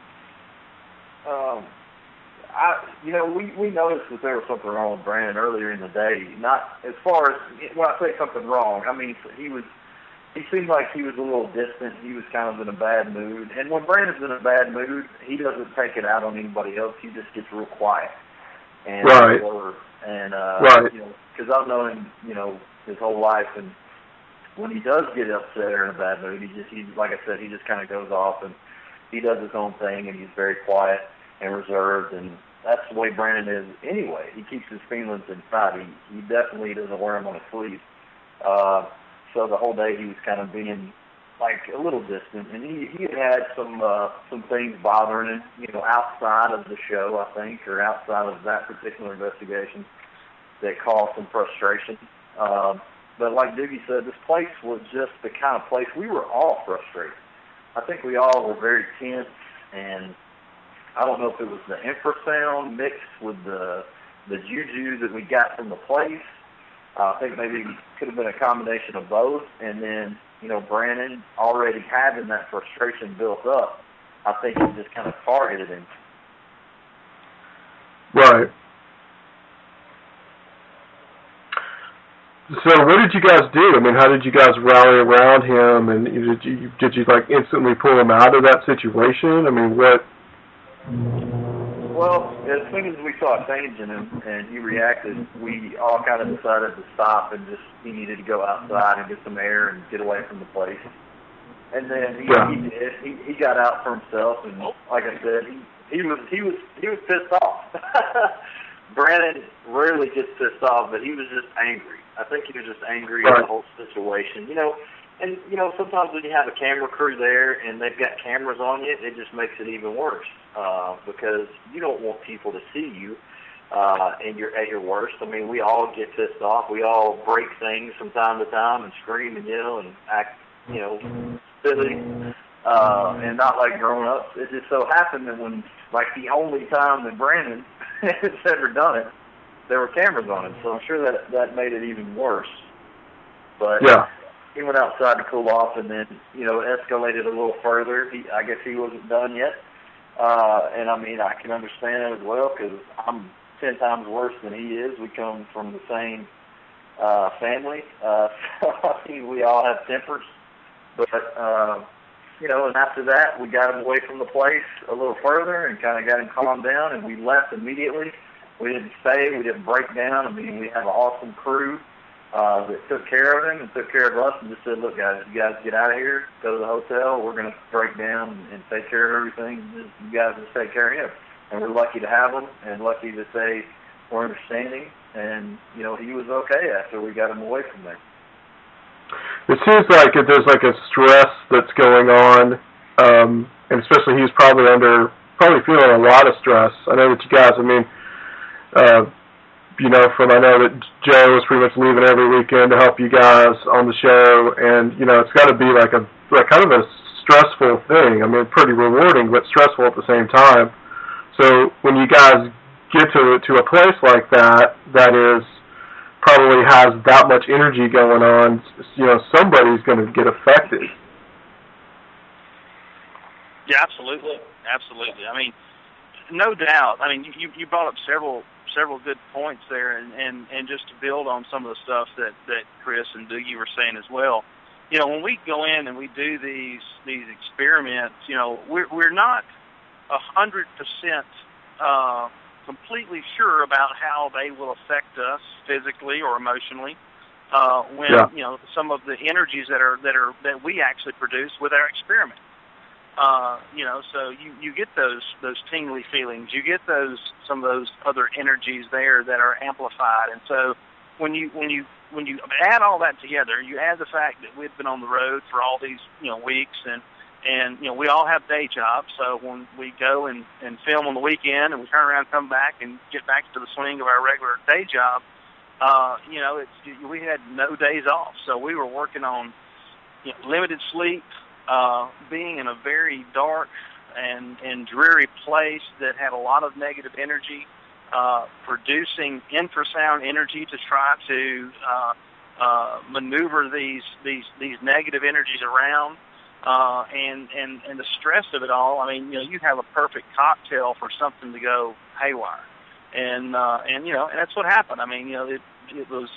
We noticed that there was something wrong with Brandon earlier in the day. Not as far as, when I say something wrong, I mean, he seemed like he was a little distant. He was kind of in a bad mood. And when Brandon's in a bad mood, he doesn't take it out on anybody else. He just gets real quiet. And right. Right. You know, because I've known him, you know, his whole life, and when he does get upset or in a bad mood, he like I said, he just kind of goes off and he does his own thing, and he's very quiet and reserved, and that's the way Brandon is anyway. He keeps his feelings inside. He definitely doesn't wear them on his sleeve. So the whole day he was kind of being like a little distant, and he had some things bothering him, you know, outside of the show, I think, or outside of that particular investigation that caused some frustration. But like Doogie said, this place was just the kind of place we were all frustrated. I think we all were very tense, and I don't know if it was the infrasound mixed with the juju that we got from the place. I think maybe it could have been a combination of both. And then, you know, Brandon already having that frustration built up, I think it just kind of targeted him. Right. So what did you guys do? I mean, how did you guys rally around him? And did you like instantly pull him out of that situation? I mean, what? Well, as soon as we saw a change in him and he reacted, we all kind of decided to stop and he needed to go outside and get some air and get away from the place. And then he did. He got out for himself, and like I said, he was pissed off. Brandon rarely gets pissed off, but he was just angry. I think he was just angry at the whole situation. You know, and you know, sometimes when you have a camera crew there and they've got cameras on you, it just makes it even worse. Because you don't want people to see you and you're at your worst. I mean, we all get pissed off. We all break things from time to time and scream and yell and act, you know, silly and not like grown-ups. It just so happened that when, like, the only time that Brandon has ever done it, there were cameras on him. So I'm sure that made it even worse. But he went outside to cool off, and then, you know, it escalated a little further. I guess he wasn't done yet. And I mean, I can understand it as well, because I'm 10 times worse than he is. We come from the same family, so I mean, we all have tempers. But you know, and after that, we got him away from the place a little further and kind of got him calmed down, and we left immediately. We didn't stay. We didn't break down. I mean, we have an awesome crew that took care of him and took care of us and just said, look, guys, you guys get out of here, go to the hotel. We're going to break down and take care of everything. You guys just take care of him. And we're lucky to have him and lucky to say we're understanding. And, you know, he was okay after we got him away from there. It seems like there's like a stress that's going on, and especially he's probably feeling a lot of stress. I know that you guys, I mean, you know, I know that Joe is pretty much leaving every weekend to help you guys on the show, and, you know, it's got to be like kind of a stressful thing. I mean, pretty rewarding, but stressful at the same time. So when you guys get to a place like that is probably has that much energy going on, you know, somebody's going to get affected. Yeah, absolutely. I mean, no doubt. I mean, you brought up several good points there, and just to build on some of the stuff that Chris and Doogie were saying as well. You know, when we go in and we do these experiments, you know, we're not 100% completely sure about how they will affect us physically or emotionally. When you know, some of the energies that we actually produce with our experiment. You know, so you get those tingly feelings. You get some of those other energies there that are amplified. And so when you add all that together, you add the fact that we've been on the road for all these, you know, weeks, and you know, we all have day jobs. So when we go and film on the weekend and we turn around, come back and get back to the swing of our regular day job, you know, we had no days off. So we were working on, you know, limited sleep, being in a very dark and dreary place that had a lot of negative energy, producing infrasound energy to try to maneuver these negative energies around, and the stress of it all. I mean, you know, you have a perfect cocktail for something to go haywire, and you know, and that's what happened. I mean, you know, it was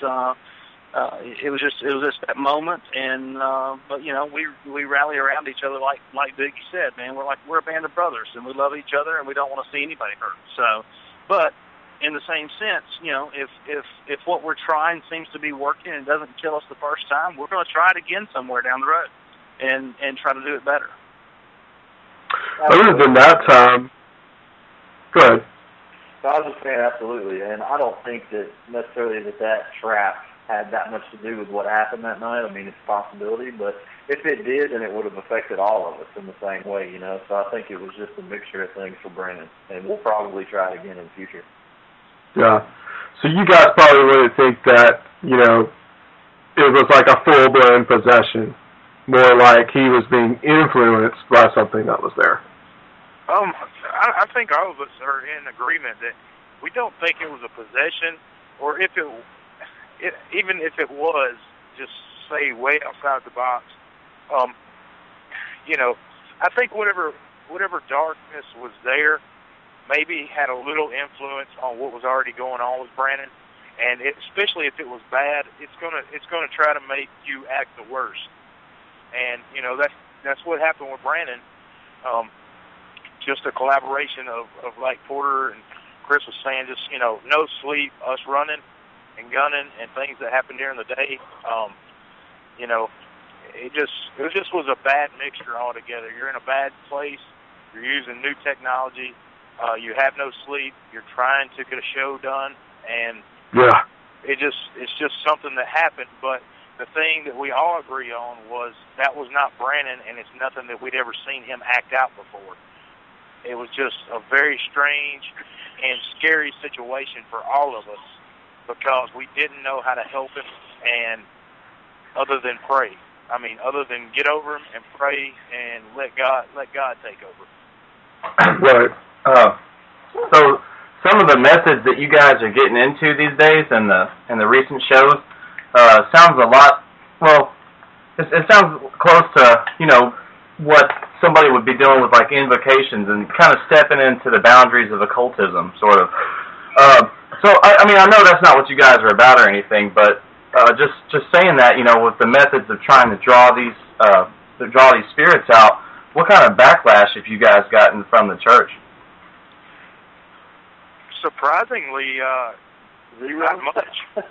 just that moment, and but you know, we rally around each other like Doogie said, man. We're a band of brothers, and we love each other, and we don't want to see anybody hurt. So, but in the same sense, you know, if what we're trying seems to be working and doesn't kill us the first time, we're going to try it again somewhere down the road, and try to do it better. Other than that time, good. So I was just saying, absolutely, and I don't think that necessarily that trap had that much to do with what happened that night. I mean, it's a possibility, but if it did, then it would have affected all of us in the same way, you know. So I think it was just a mixture of things for Brandon, and we'll probably try it again in the future. Yeah. So you guys probably wouldn't think that, you know, it was like a full-blown possession, more like he was being influenced by something that was there. I think all of us are in agreement that we don't think it was a possession, or if even if it was, just say way outside the box. You know, I think whatever darkness was there, maybe had a little influence on what was already going on with Brandon, and especially if it was bad, it's gonna try to make you act the worst. And you know, that's what happened with Brandon. Just a collaboration of like Porter and Chris was saying, just, you know, no sleep, us running and gunning, and things that happened during the day. You know, it just was a bad mixture altogether. You're in a bad place. You're using new technology. You have no sleep. You're trying to get a show done, and yeah, it's just something that happened. But the thing that we all agree on was that was not Brandon, and it's nothing that we'd ever seen him act out before. It was just a very strange and scary situation for all of us, because we didn't know how to help him, and other than pray. I mean, other than get over him and pray and let God take over. Right. So some of the methods that you guys are getting into these days and the recent shows sounds a lot. Well, it sounds close to, you know, what somebody would be doing with like invocations and kind of stepping into the boundaries of occultism, sort of. So I mean, I know that's not what you guys are about or anything, but just saying that, you know, with the methods of trying to draw these spirits out, what kind of backlash have you guys gotten from the church? Surprisingly, not much.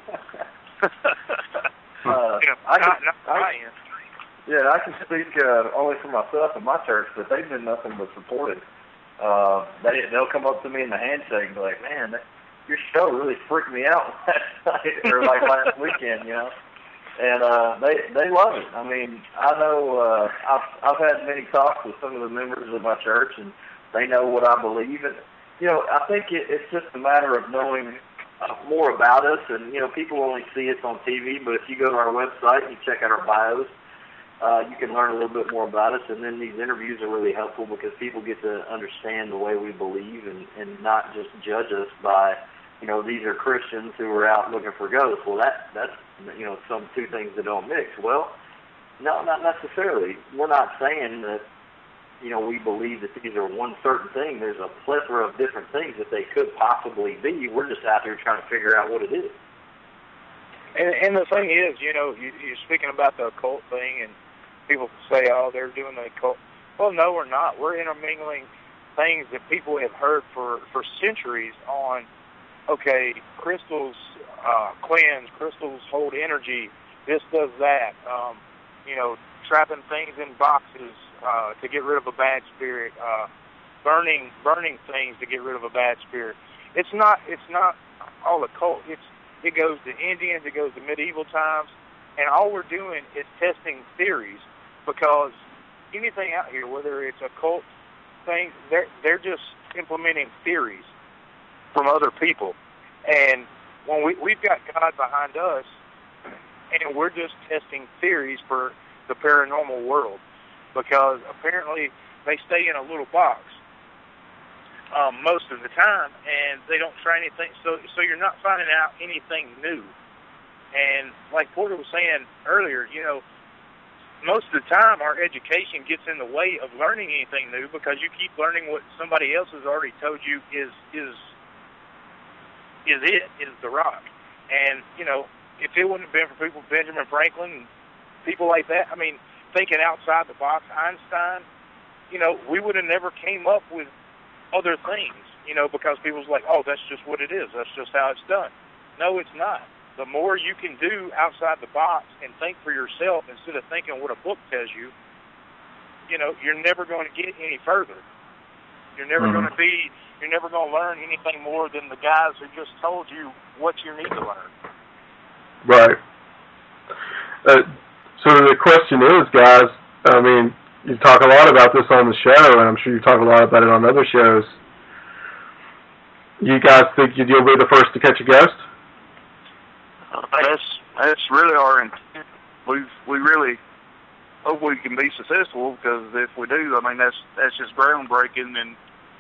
I can speak only for myself and my church, but they've been nothing but supportive. They'll come up to me in the handshake and be like, "Man, your show really freaked me out last night," or like last weekend, you know. And they love it. I mean, I know I've had many talks with some of the members of my church, and they know what I believe. And you know, I think it's just a matter of knowing more about us. And you know, people only see us on TV, but if you go to our website and you check out our bios, you can learn a little bit more about us. And then these interviews are really helpful because people get to understand the way we believe and not just judge us by, you know, these are Christians who are out looking for ghosts. Well, that's you know, some two things that don't mix. Well, no, not necessarily. We're not saying that we believe that these are one certain thing. There's a plethora of different things that they could possibly be. We're just out here trying to figure out what it is. And the thing is, you're speaking about the occult thing, and people say, oh, they're doing the occult. Well, no, we're not. We're intermingling things that people have heard for centuries on, okay, crystals cleanse, crystals hold energy, this does that, trapping things in boxes to get rid of a bad spirit, burning things to get rid of a bad spirit. It's not all occult. It goes to Indians, it goes to medieval times, and all we're doing is testing theories, because anything out here, whether it's occult things, they're just implementing theories from other people. And when we've got God behind us, and we're just testing theories for the paranormal world, because apparently they stay in a little box most of the time, and they don't try anything. So you're not finding out anything new. And like Porter was saying earlier, most of the time our education gets in the way of learning anything new, because you keep learning what somebody else has already told you is the rock. And if it wouldn't have been for people, Benjamin Franklin and people like that, thinking outside the box, Einstein, we would have never came up with other things, because people's like, oh, that's just what it is. That's just how it's done. No, it's not. The more you can do outside the box and think for yourself instead of thinking what a book tells you, you're never going to get any further. You're never going to learn anything more than the guys who just told you what you need to learn. Right. So the question is, guys, you talk a lot about this on the show, and I'm sure you talk a lot about it on other shows. You guys think you'll be the first to catch a ghost? That's really our intent. We really hope we can be successful, because if we do, that's just groundbreaking. And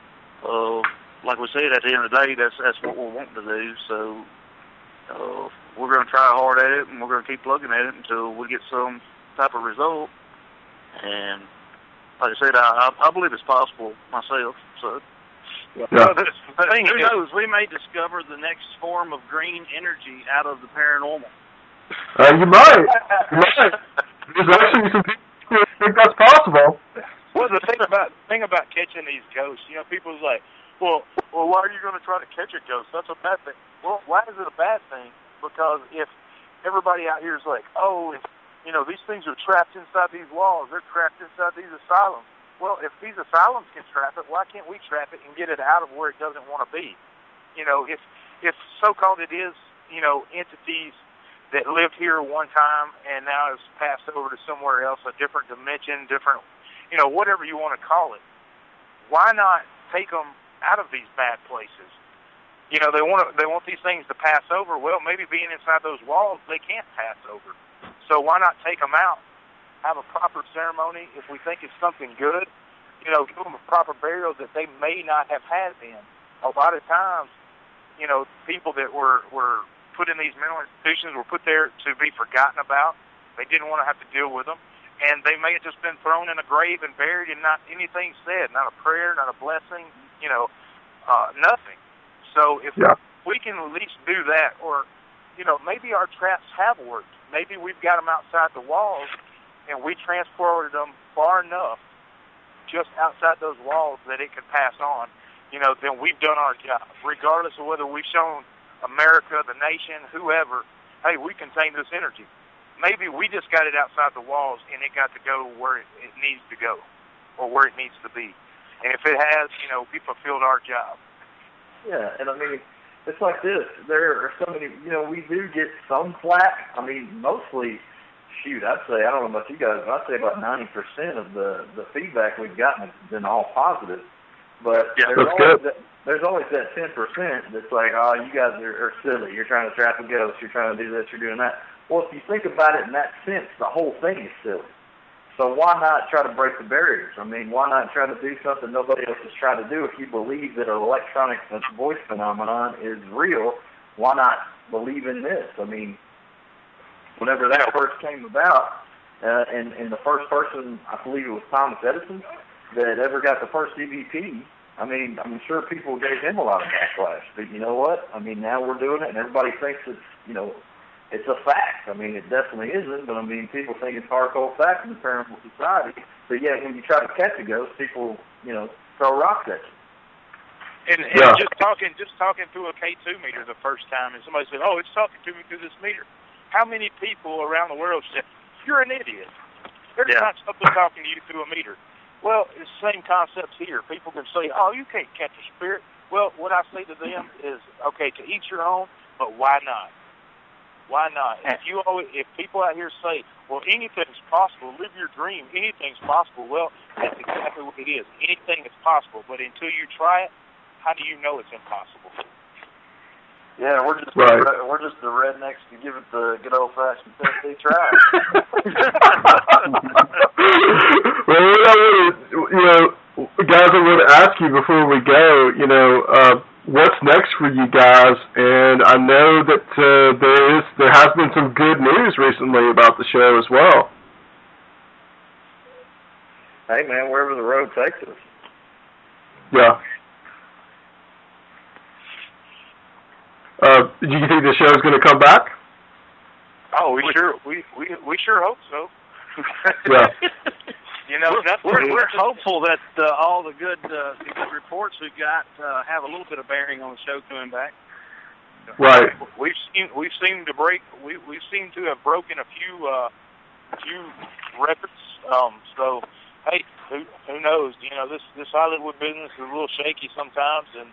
like we said, at the end of the day, that's what we're wanting to do. So we're going to try hard at it, and we're going to keep plugging at it until we get some type of result. And like I said, I believe it's possible myself. So Yeah. Who knows? We may discover the next form of green energy out of the paranormal. You might. There's actually some people who think that's possible. Well, the thing about catching these ghosts, people's like, well, why are you going to try to catch a ghost? That's a bad thing. Well, why is it a bad thing? Because if everybody out here is like, oh, these things are trapped inside these walls, they're trapped inside these asylums. Well, if these asylums can trap it, why can't we trap it and get it out of where it doesn't want to be? If so-called it is, entities that lived here one time and now has passed over to somewhere else, a different dimension, different, whatever you want to call it, why not take them out of these bad places? They want these things to pass over. Well, maybe being inside those walls, they can't pass over. So why not take them out, have a proper ceremony? If we think it's something good, give them a proper burial that they may not have had then. A lot of times, people that were put in these mental institutions were put there to be forgotten about. They didn't want to have to deal with them. And they may have just been thrown in a grave and buried and not anything said, not a prayer, not a blessing, nothing. So if we can at least do that, or, maybe our traps have worked. Maybe we've got them outside the walls, and we transported them far enough just outside those walls that it could pass on, then we've done our job. Regardless of whether we've shown America, the nation, whoever, hey, we contain this energy. Maybe we just got it outside the walls, and it got to go where it needs to go, or where it needs to be. And if it has, we fulfilled our job. Yeah, and it's like this. There are so many, we do get some flack. Mostly, I'd say, I don't know about you guys, but I'd say about 90% of the feedback we've gotten has been all positive. But there's always that 10% that's like, oh, you guys are silly. You're trying to trap a ghost. You're trying to do this. You're doing that. Well, if you think about it in that sense, the whole thing is silly. So why not try to break the barriers? Why not try to do something nobody else has tried to do? If you believe that an electronic voice phenomenon is real, why not believe in this? Whenever that first came about, and the first person, I believe it was Thomas Edison, that ever got the first EVP, I mean, I'm sure people gave him a lot of backlash. But you know what? I mean, now we're doing it, and everybody thinks it's, you know, it's a fact. I mean, it definitely isn't, but I mean, people think it's hardcore fact in the paranormal society. But yeah, when you try to catch a ghost, people, you know, throw rocks at you. And just talking through a K2 meter the first time, and somebody said, "Oh, it's talking to me through this meter." How many people around the world said, "You're an idiot. There's not something talking to you through a meter"? Well, it's the same concepts here. People can say, "Oh, you can't catch a spirit." Well, what I say to them is, okay, to each your own, but why not? Why not? If people out here say, "Well, anything's possible. Live your dream. Anything's possible." Well, that's exactly what it is. Anything is possible, but until you try it, how do you know it's impossible? Yeah, we're just the rednecks to give it the good old-fashioned Tennessee try. Well, guys, I want to ask you before we go, what's next for you guys? And I know that there has been some good news recently about the show as well. Hey, man, wherever the road takes us. Yeah. Do you think the show's going to come back? Oh, we sure hope so. Yeah. We're hopeful that all the good reports we've got have a little bit of bearing on the show coming back. Right. We seem to have broken a few records. So hey, who knows? This Hollywood business is a little shaky sometimes, and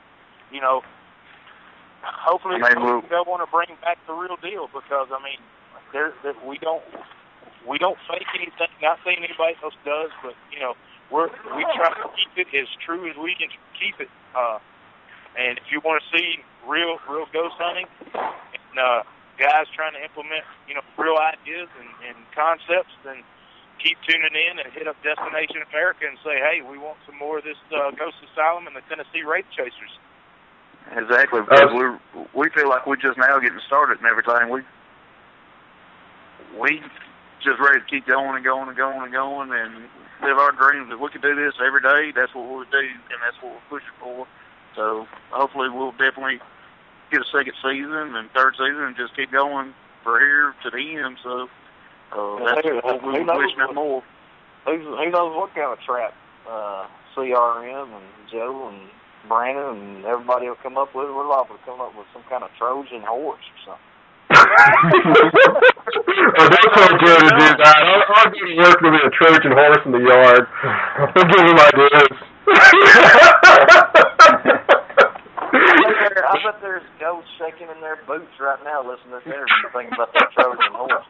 hopefully they'll want to bring back the real deal, because I mean, we don't fake anything. Not saying anybody else does, but we try to keep it as true as we can keep it. And if you want to see real ghost hunting and guys trying to implement real ideas and concepts, then keep tuning in and hit up Destination America and say, hey, we want some more of this Ghost Asylum and the Tennessee Wraith Chasers. Exactly, because we feel like we're just now getting started and everything. We just ready to keep going and going and going and going and live our dreams. If we could do this every day, that's what we'll do, and that's what we're pushing for. So hopefully we'll definitely get a second season and third season and just keep going for here to the end. So that's what we're wishing out more. Who knows what kind of trap CRM and Joe and Brandon and everybody will come up with. We're liable to come up with some kind of Trojan horse or something. Don't tell Joe to do that. I'll give you work to be a Trojan horse in the yard. He'll give him ideas. I bet there's ghosts shaking in their boots right now listening to this interview thinking about that Trojan horse.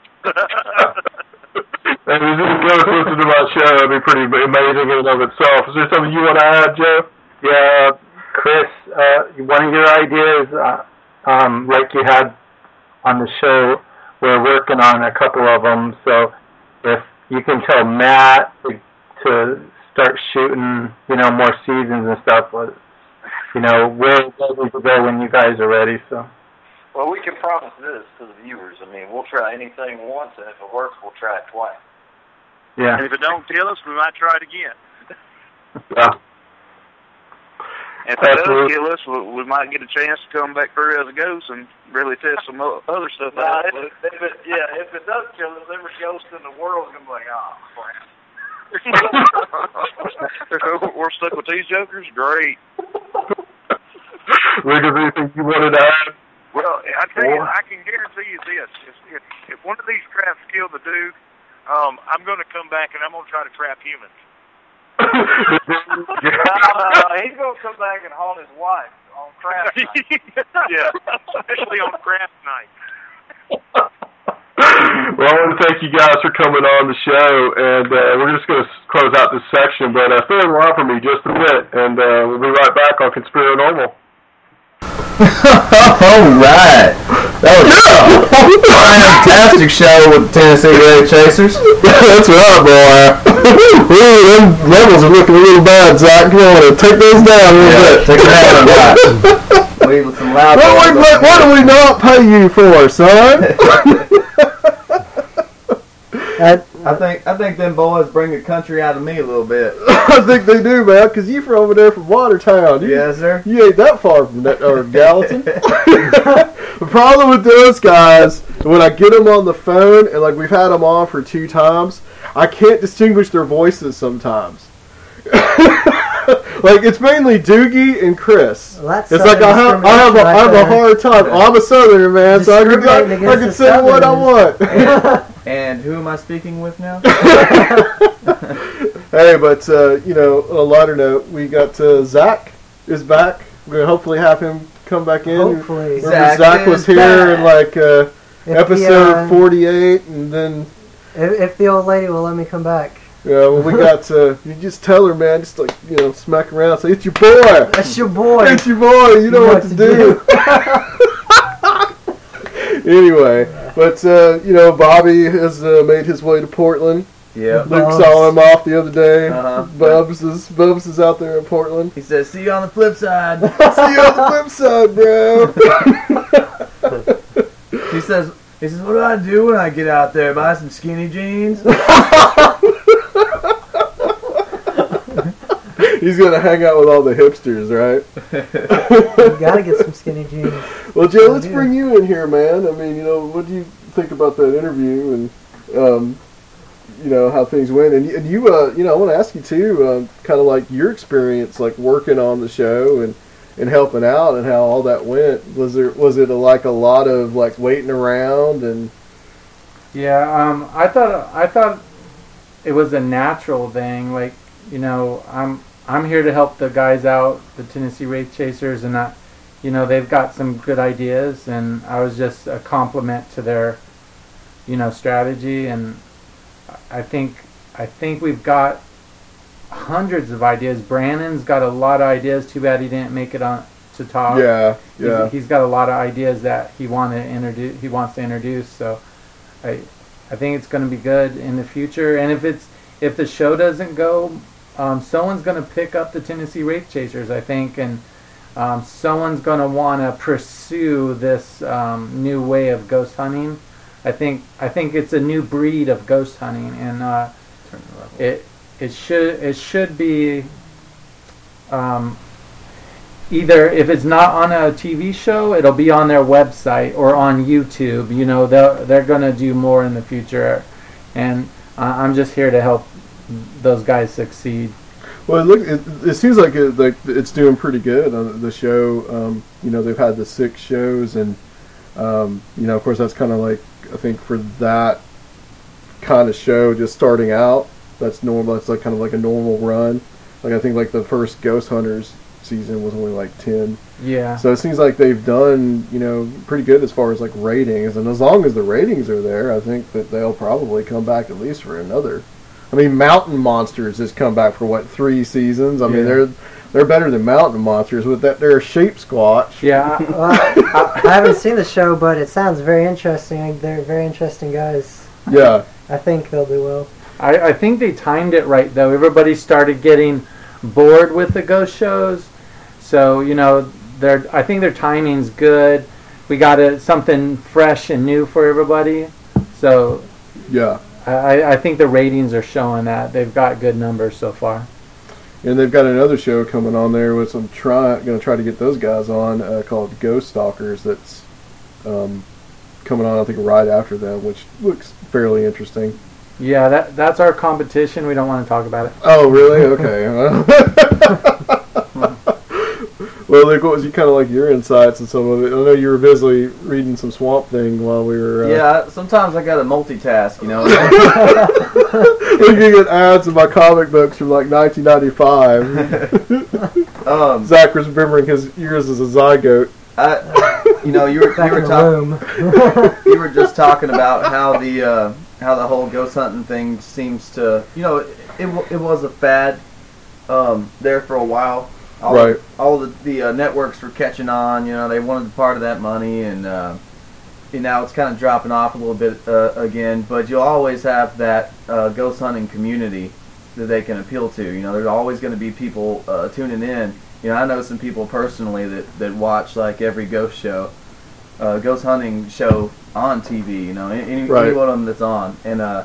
And if this ghost listening to my show, that'd be pretty amazing in and of itself. Is there something you want to add, Joe? Yeah, Chris, one of your ideas, like you had on the show, we're working on a couple of them, so if you can tell Matt to start shooting, more seasons and stuff, we're ready to go when you guys are ready, so. Well, we can promise this to the viewers. I mean, we'll try anything once, and if it works, we'll try it twice. Yeah. And if it don't kill us, we might try it again. Yeah. If it does kill us, we might get a chance to come back through as a ghost and really test some other stuff out. If it does kill us, every ghost in the world is going to be like, crap. We're stuck with these jokers? Great. Rick, is there anything you wanted to add? Well, I tell you, I can guarantee you this. If one of these traps kill the dude, I'm going to come back and I'm going to try to trap humans. He's going to come back and haunt his wife on craft night. Yeah, especially on craft night. Well, I want to thank you guys for coming on the show, and we're just going to close out this section, but stay on the line for me just a bit, and we'll be right back on Conspiranormal. All right. That was a fantastic show with the Tennessee Wraith Chasers. That's right, boy. Ooh, them levels are looking a little bad, Zach. You want to take those down a little bit. Take them down, guys. What do we not pay you for, son? I think them boys bring the country out of me a little bit. I think they do, man, because you from over there from Watertown. Yes, sir. You ain't that far from that, or Gallatin. The problem with those guys, when I get them on the phone, and like we've had them on for 2 times, I can't distinguish their voices sometimes. Like it's mainly Doogie and Chris. Well, It's like I have a hard time. I'm a Southerner, man, so I can say what I want. And who am I speaking with now? Hey, but you know, on a lighter note, we got Zach is back. We're gonna hopefully have him come back in. Hopefully. Remember Zach was here in like episode 48, and then if the old lady will let me come back. yeah, well, we got you just tell her, man, just like smack around, say it's your boy. That's your boy. It's your boy. You know what to do. Anyway, but Bobby has made his way to Portland. Yeah. Luke saw him off the other day. Uh-huh. Bubs is out there in Portland. He says, "See you on the flip side." See you on the flip side, bro. He says, "What do I do when I get out there? Buy some skinny jeans?" He's gonna hang out with all the hipsters, right? You gotta get some skinny jeans. Well, Joe, let's bring you in here, man. I mean, what do you think about that interview and how things went? And you, I want to ask you too, kind of like your experience, like working on the show and helping out, and how all that went. Was it like a lot of like waiting around and? Yeah, I thought it was a natural thing. Like, I'm here to help the guys out, the Tennessee Wraith Chasers, and they've got some good ideas, and I was just a compliment to their, strategy, and I think we've got hundreds of ideas. Brandon's got a lot of ideas. Too bad he didn't make it on to talk. Yeah. He's got a lot of ideas that he wants to introduce. So I think it's going to be good in the future. And if the show doesn't go, someone's going to pick up the Tennessee Wraith Chasers, I think, and someone's going to want to pursue this new way of ghost hunting. I think it's a new breed of ghost hunting, and it should be either, if it's not on a TV show, it'll be on their website or on YouTube. They're going to do more in the future, and I'm just here to help those guys succeed. Well, look, it seems like it's doing pretty good on the show. They've had the 6 shows, and of course that's kind of like, I think for that kind of show, just starting out, that's normal. It's like kind of like a normal run. Like I think like the first Ghost Hunters season was only like 10. Yeah. So it seems like they've done pretty good as far as like ratings, and as long as the ratings are there, I think that they'll probably come back at least for another. I mean, Mountain Monsters has come back for 3 seasons. I mean, they're better than Mountain Monsters with that. They're Sheep Squatch. Yeah. I haven't seen the show, but it sounds very interesting. They're very interesting guys. Yeah. I think they'll do well. I think they timed it right, though. Everybody started getting bored with the ghost shows, so I think their timing's good. We got something fresh and new for everybody. So yeah. I think the ratings are showing that. They've got good numbers so far. And they've got another show coming on there, which I'm going to try to get those guys on, called Ghost Stalkers, that's coming on, I think, right after them, which looks fairly interesting. Yeah, that's our competition. We don't want to talk about it. Oh, really? Okay. Well, Luke, what was kind of like your insights and some of it? I know you were busy reading some Swamp Thing while we were... Yeah, sometimes I got to multitask, Looking at ads in my comic books from like 1995. Zach was remembering his years as a zygote. You were just talking about how the whole ghost hunting thing seems to, it was a fad there for a while. All the networks were catching on. They wanted part of that money, and now it's kind of dropping off a little bit again. But you'll always have that ghost hunting community that they can appeal to. There's always going to be people tuning in. I know some people personally that watch like every ghost hunting show on TV. Any one of them that's on, and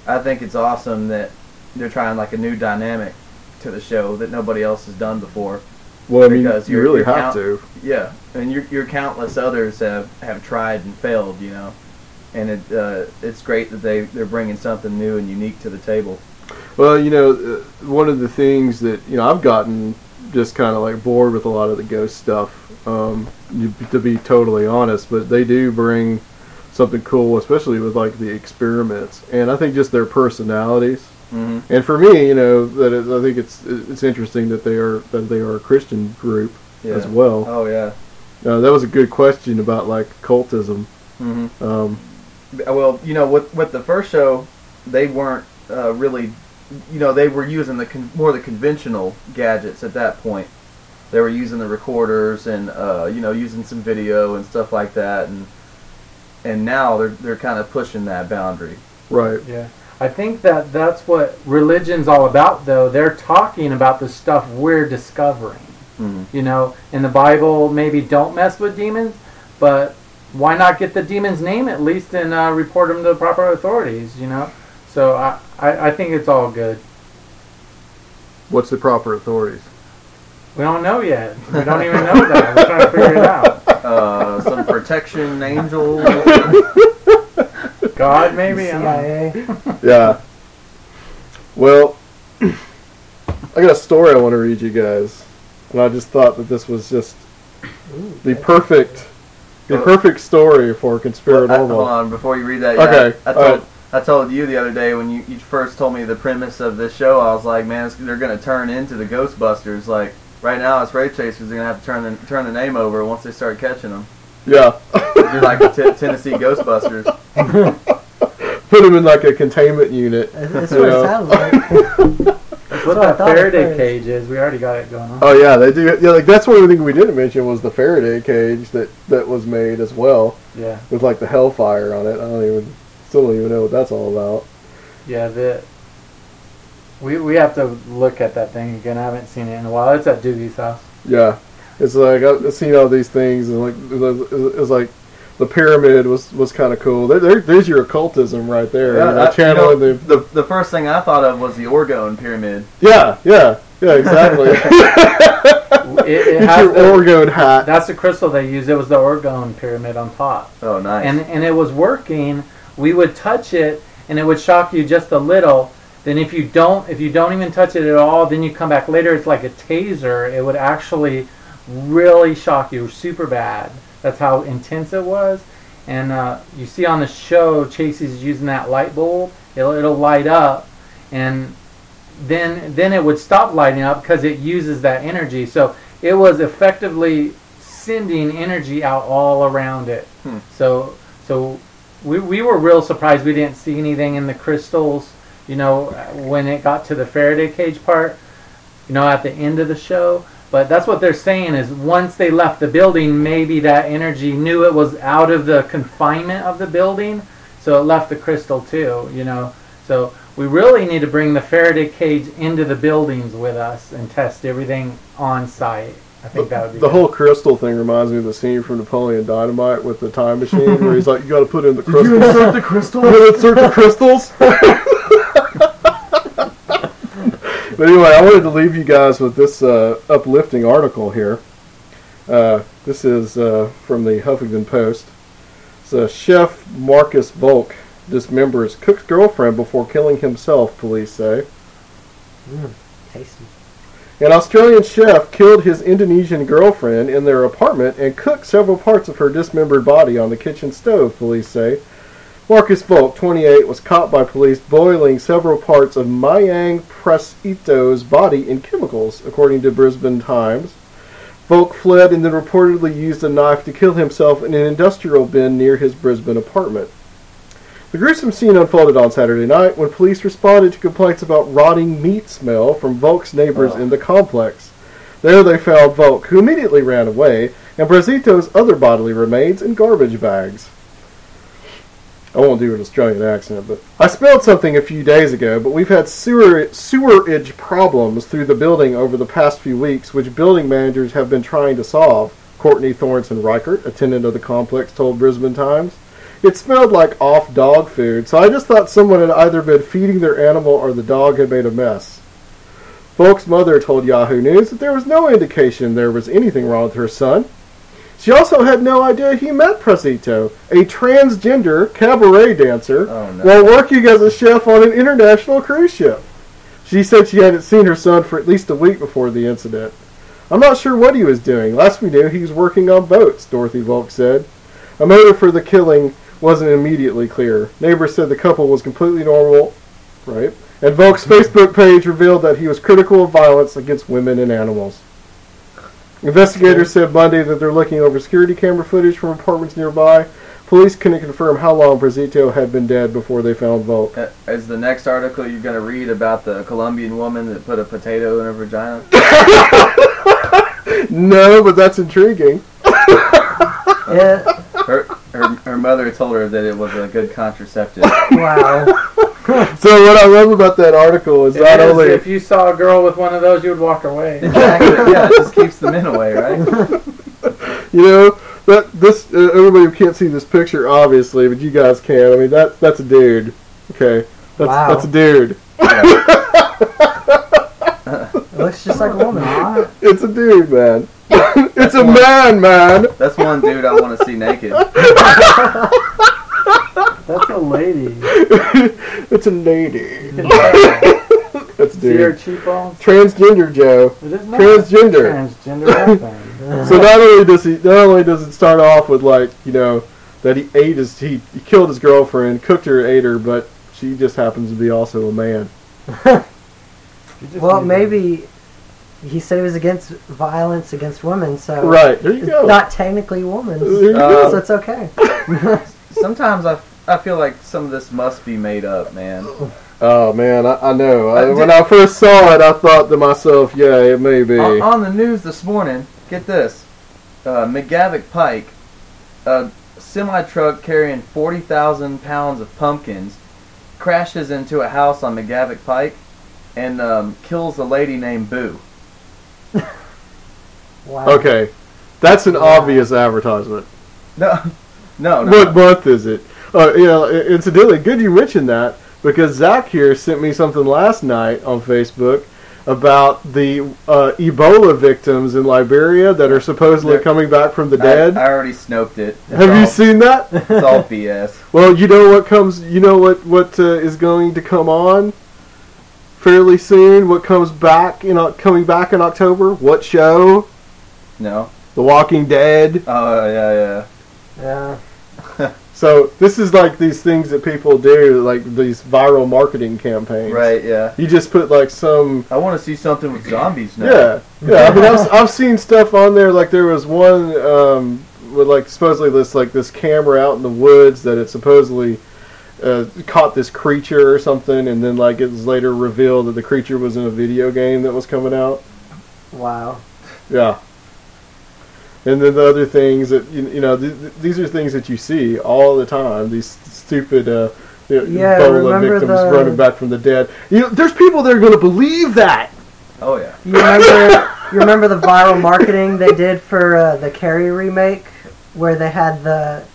I think it's awesome that they're trying like a new dynamic to the show that nobody else has done before. Well, I mean, Because you you're- really you're have to. Yeah, and your countless others have tried and failed, you know, and it's great that they're bringing something new and unique to the table. Well, you know, one of the things that, you know, I've gotten just kind of like bored with a lot of the ghost stuff, to be totally honest, but they do bring something cool, especially with like the experiments, and I think just their personalities. Mm-hmm. And for me, you know, I think it's interesting that they are a Christian group as well. Oh yeah. That was a good question about like cultism. Mm-hmm. Well, you know, with the first show, they weren't really, you know, they were using more the conventional gadgets at that point. They were using the recorders and you know, using some video and stuff like that, and now they're kind of pushing that boundary. Right. Yeah. I think that's what religion's all about, though. They're talking about the stuff we're discovering. Mm-hmm. You know, in the Bible, maybe don't mess with demons, but why not get the demon's name at least and report them to the proper authorities, you know? So I think it's all good. What's the proper authorities? We don't know yet. We don't even know that. We're trying to figure it out. Some protection angel. God, maybe? I don't know. CIA. Yeah. Well, I got a story I want to read you guys, and I just thought that this was just the perfect story for Conspiranormal. Hold on, before you read that. Okay. I told you the other day when you first told me the premise of this show, I was like, man, they're going to turn into the Ghostbusters. Like, right now it's Ray Chasers. They're going to have to turn the name over once they start catching them. Yeah. They're like the Tennessee Ghostbusters. Put them in like a containment unit. That's what it sounds like. What that Faraday cage is, we already got it going on. Oh yeah, they do. Yeah, like that's one of the things we didn't mention was the Faraday cage that was made as well. Yeah. With like the Hellfire on it. Still don't even know what that's all about. Yeah, we have to look at that thing again. I haven't seen it in a while. It's at Doogie's house. Yeah, it's like I've seen all these things, and like it's like the pyramid was kind of cool. There's your occultism right there. Yeah, channeling the first thing I thought of was the Orgone pyramid. Yeah, exactly. it Get has your Orgone hat. That's the crystal they used. It was the Orgone pyramid on top. Oh, nice. And it was working. We would touch it, and it would shock you just a little. Then if you don't even touch it at all, then you come back later. It's like a taser. It would actually really shock you super bad. That's how intense it was. And you see on the show, Chasey's using that light bulb. It'll light up, and then it would stop lighting up because it uses that energy. So it was effectively sending energy out all around it. So we were real surprised we didn't see anything in the crystals, you know, when it got to the Faraday cage part, you know, at the end of the show. But that's what they're saying is once they left the building, maybe that energy knew it was out of the confinement of the building, so it left the crystal too, you know. So we really need to bring the Faraday cage into the buildings with us and test everything on site. I think that would be the whole crystal thing reminds me of the scene from Napoleon Dynamite with the time machine where he's like, you got to put in the crystals. Did you insert the crystals? You insert the crystals? But anyway, I wanted to leave you guys with this uplifting article here. This is from the Huffington Post. It's Chef Marcus Volk dismembers cook's girlfriend before killing himself, police say. Tasty. An Australian chef killed his Indonesian girlfriend in their apartment and cooked several parts of her dismembered body on the kitchen stove, police say. Marcus Volk, 28, was caught by police boiling several parts of Mayang Prasito's body in chemicals, according to Brisbane Times. Volk fled and then reportedly used a knife to kill himself in an industrial bin near his Brisbane apartment. The gruesome scene unfolded on Saturday night when police responded to complaints about rotting meat smell from Volk's neighbors in the complex. There they found Volk, who immediately ran away, and Prasito's other bodily remains in garbage bags. I won't do an Australian accent, but I smelled something a few days ago, but we've had sewerage problems through the building over the past few weeks, which building managers have been trying to solve, Courtney Thornton Reichert, a tenant of the complex, told Brisbane Times. It smelled like off dog food, so I just thought someone had either been feeding their animal or the dog had made a mess. Volk's mother told Yahoo News that there was no indication there was anything wrong with her son. She also had no idea he met Prasito, a transgender cabaret dancer, while working as a chef on an international cruise ship. She said she hadn't seen her son for at least a week before the incident. I'm not sure what he was doing. Last we knew, he was working on boats, Dorothy Volk said. A motive for the killing wasn't immediately clear. Neighbors said the couple was completely normal, right? And Volk's Facebook page revealed that he was critical of violence against women and animals. Investigators said Monday that they're looking over security camera footage from apartments nearby. Police couldn't confirm how long Prasito had been dead before they found Volk. Is the next article you're going to read about the Colombian woman that put a potato in her vagina? No, but that's intriguing. Yeah. Her mother told her that it was a good contraceptive. Wow. So what I love about that article is not only... If you saw a girl with one of those, you would walk away. Exactly. Yeah, it just keeps the men away, right? You know, everybody can't see this picture, obviously, but you guys can. I mean, that's a dude. Okay? That's a dude. It looks just like a woman, huh? It's a dude, man. It's a man. That's one dude I want to see naked. That's a lady. It's a lady. That's a See her dude. cheekbones? Transgender, Joe. It is not Transgender. Transgender thing. So not only does it start off with that he killed his girlfriend, cooked her, ate her, but she just happens to be also a man. Well, maybe he said he was against violence against women, so right, there you go. Not technically a woman, go. so it's okay. Sometimes I feel like some of this must be made up, man. Oh man, I know. When I first saw it, I thought to myself, yeah, it may be. On the news this morning, get this: McGavick Pike, a semi-truck carrying 40,000 pounds of pumpkins, crashes into a house on McGavick Pike and kills a lady named Boo. Wow. Okay, that's an obvious advertisement. No. What month is it? Incidentally, good you mentioned that, because Zach here sent me something last night on Facebook about the Ebola victims in Liberia that are supposedly coming back from the dead. I already snoped it. Have you seen that? It's all BS. Well, you know what comes. You know what is going to come on fairly soon. What comes back coming back in October? What show? No. The Walking Dead. Oh yeah. Yeah. So this is like these things that people do, like these viral marketing campaigns. Right. Yeah. You just put like some. I want to see something with zombies now. Yeah. I mean, I've seen stuff on there. Like there was one with supposedly this camera out in the woods that it supposedly caught this creature or something, and then it was later revealed that the creature was in a video game that was coming out. Wow. Yeah. And then the other things that these are things that you see all the time. These stupid Ebola victims running back from the dead. There's people that are going to believe that. Oh yeah. You remember the viral marketing they did for the Carrie remake, where they had the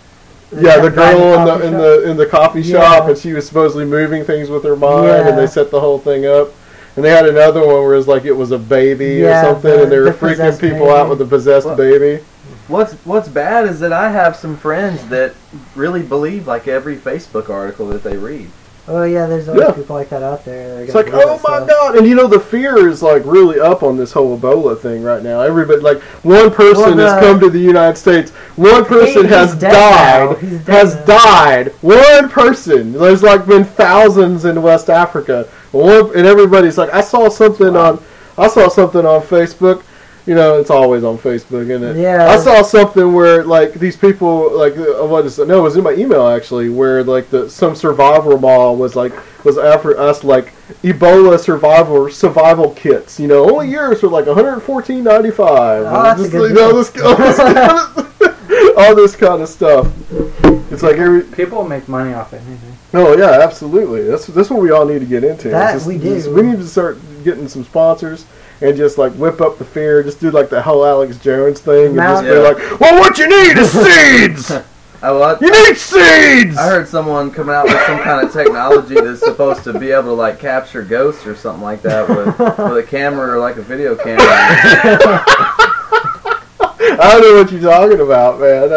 girl in the coffee shop, and she was supposedly moving things with her mind, and they set the whole thing up. And they had another one where it was a baby or something, and they were freaking people out with a possessed baby. What's bad is that I have some friends that really believe every Facebook article that they read. Oh yeah, there's always people like that out there. It's oh my god, and the fear is really up on this whole Ebola thing right now. Everybody, one person has come to the United States. One person has died. Died. One person. There's been thousands in West Africa. And everybody's like, I saw something on Facebook. It's always on Facebook, isn't it? Yeah. I saw something where these people it was in my email actually, where some survivor mall was after us Ebola survival kits. Only yours for $114.95. Oh, that's a good deal. All this kind of stuff. It's people make money off anything. Oh yeah, absolutely. That's what we all need to get into. We need to start getting some sponsors and just whip up the fear. Just do the whole Alex Jones thing and just be well, what you need is seeds. You need seeds! I heard someone coming out with some kind of technology that's supposed to be able to like capture ghosts or something like that with a camera or like a video camera. I don't know what you're talking about, man.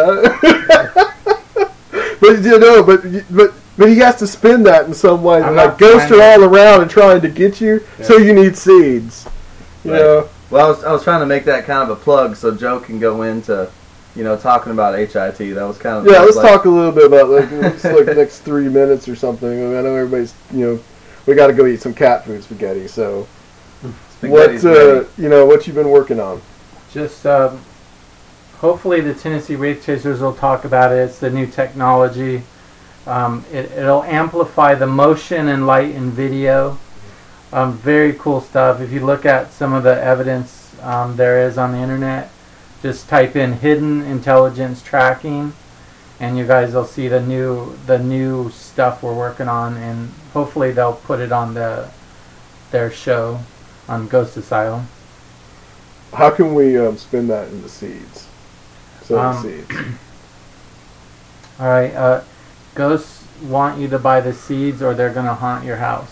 But he has to spin that in some way. Like ghosts are all around and trying to get you, so you need seeds. You know. Well, I was trying to make that kind of a plug so Joe can go into, talking about HIT. That was kind of let's talk a little bit about the next 3 minutes or something. I mean, I know everybody's we got to go eat some cat food spaghetti. So what what you been working on? Just hopefully the Tennessee Wraith Chasers will talk about it. It's the new technology. It'll amplify the motion and light in video. Very cool stuff. If you look at some of the evidence there is on the internet, just type in hidden intelligence tracking, and you guys will see the new stuff we're working on, and hopefully they'll put it on their show on Ghost Asylum. How can we spin that into seeds? Seeds. All right. Ghosts want you to buy the seeds, or they're gonna haunt your house.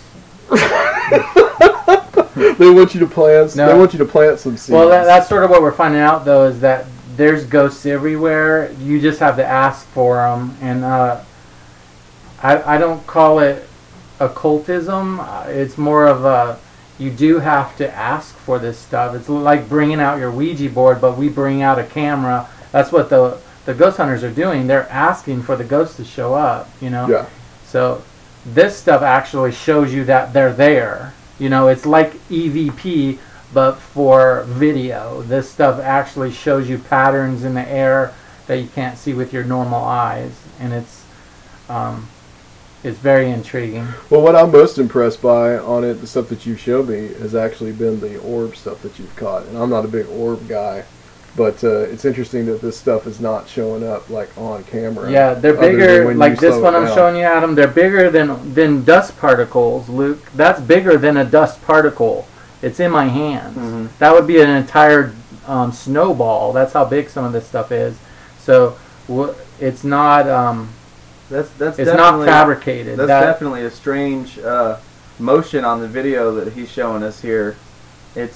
They want you to plant. No. They want you to plant some seeds. Well, that's sort of what we're finding out, though, is that there's ghosts everywhere. You just have to ask for them, and I don't call it occultism. It's more of you do have to ask for this stuff. It's like bringing out your Ouija board, but we bring out a camera. That's what the ghost hunters are doing. They're asking for the ghosts to show up. Yeah. So this stuff actually shows you that they're there. It's like EVP, but for video. This stuff actually shows you patterns in the air that you can't see with your normal eyes, and it's very intriguing. Well, what I'm most impressed by on it, the stuff that you've showed me, has actually been the orb stuff that you've caught. And I'm not a big orb guy, but it's interesting that this stuff is not showing up like on camera. Yeah, they're bigger. Like this one I'm showing you, Adam. They're bigger than dust particles, Luke. That's bigger than a dust particle. It's in my hands. Mm-hmm. That would be an entire snowball. That's how big some of this stuff is. So it's not. It's not fabricated. That's definitely a strange motion on the video that he's showing us here. It's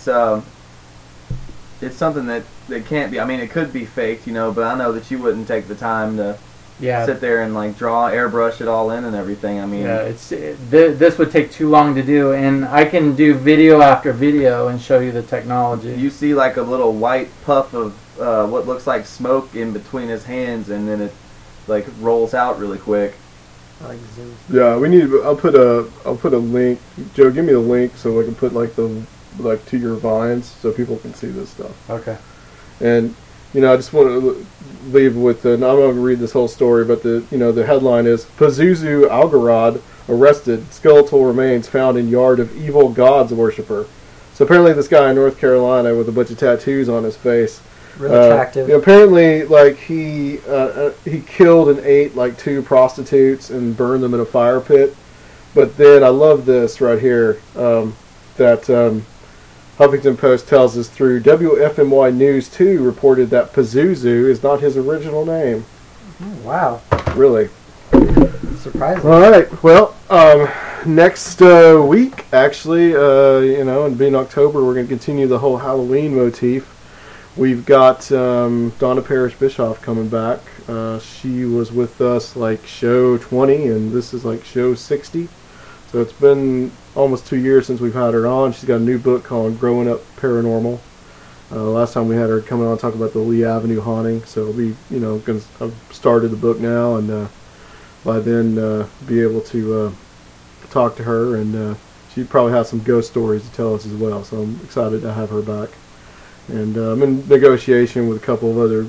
something that can't be. I mean, it could be faked, but I know that you wouldn't take the time to sit there and like airbrush it all in and everything. I mean, this would take too long to do, and I can do video after video and show you the technology. You see like a little white puff of what looks like smoke in between his hands, and then it like rolls out really quick. Yeah, we need. I'll put a link. Joe, give me the link so I can put to your Vines so people can see this stuff. Okay. And I just want to leave with I'm not going to read this whole story, but the headline is Pazuzu Algarad arrested, skeletal remains found in yard of evil gods worshiper. So apparently this guy in North Carolina with a bunch of tattoos on his face. Really attractive. Apparently, he killed and ate 2 prostitutes and burned them in a fire pit. But then I love this right here that Huffington Post tells us through WFMY News 2 reported that Pazuzu is not his original name. Oh, wow. Really? Surprising. All right. Well, next week, actually, and being October, we're going to continue the whole Halloween motif. We've got Donna Parrish Bischoff coming back. She was with us show 20, and this is show 60. So it's been almost 2 years since we've had her on. She's got a new book called Growing Up Paranormal. Last time we had her coming on talk about the Lee Avenue haunting. So I've started the book now, and by then be able to talk to her, and she probably has some ghost stories to tell us as well. So I'm excited to have her back. And I'm in negotiation with a couple of other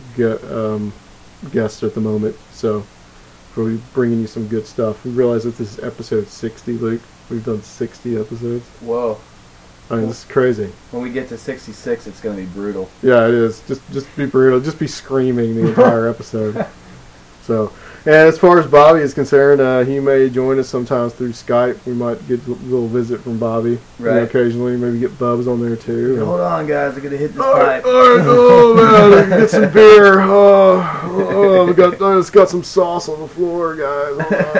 guests at the moment, so we're bringing you some good stuff. We realize that this is episode 60, Luke. We've done 60 episodes. Whoa. I mean, this is crazy. When we get to 66, it's going to be brutal. Yeah, it is. Just be brutal. Just be screaming the entire episode. So, And as far as Bobby is concerned, he may join us sometimes through Skype. We might get a little visit from Bobby occasionally. Maybe get Bubs on there too. Hold on, guys. I got to hit this pipe. Oh man, get some beer. It's got some sauce on the floor, guys.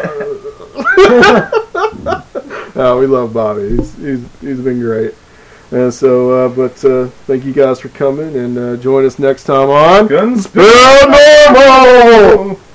We love Bobby. He's been great. And so, thank you guys for coming, and join us next time on Guns Normal.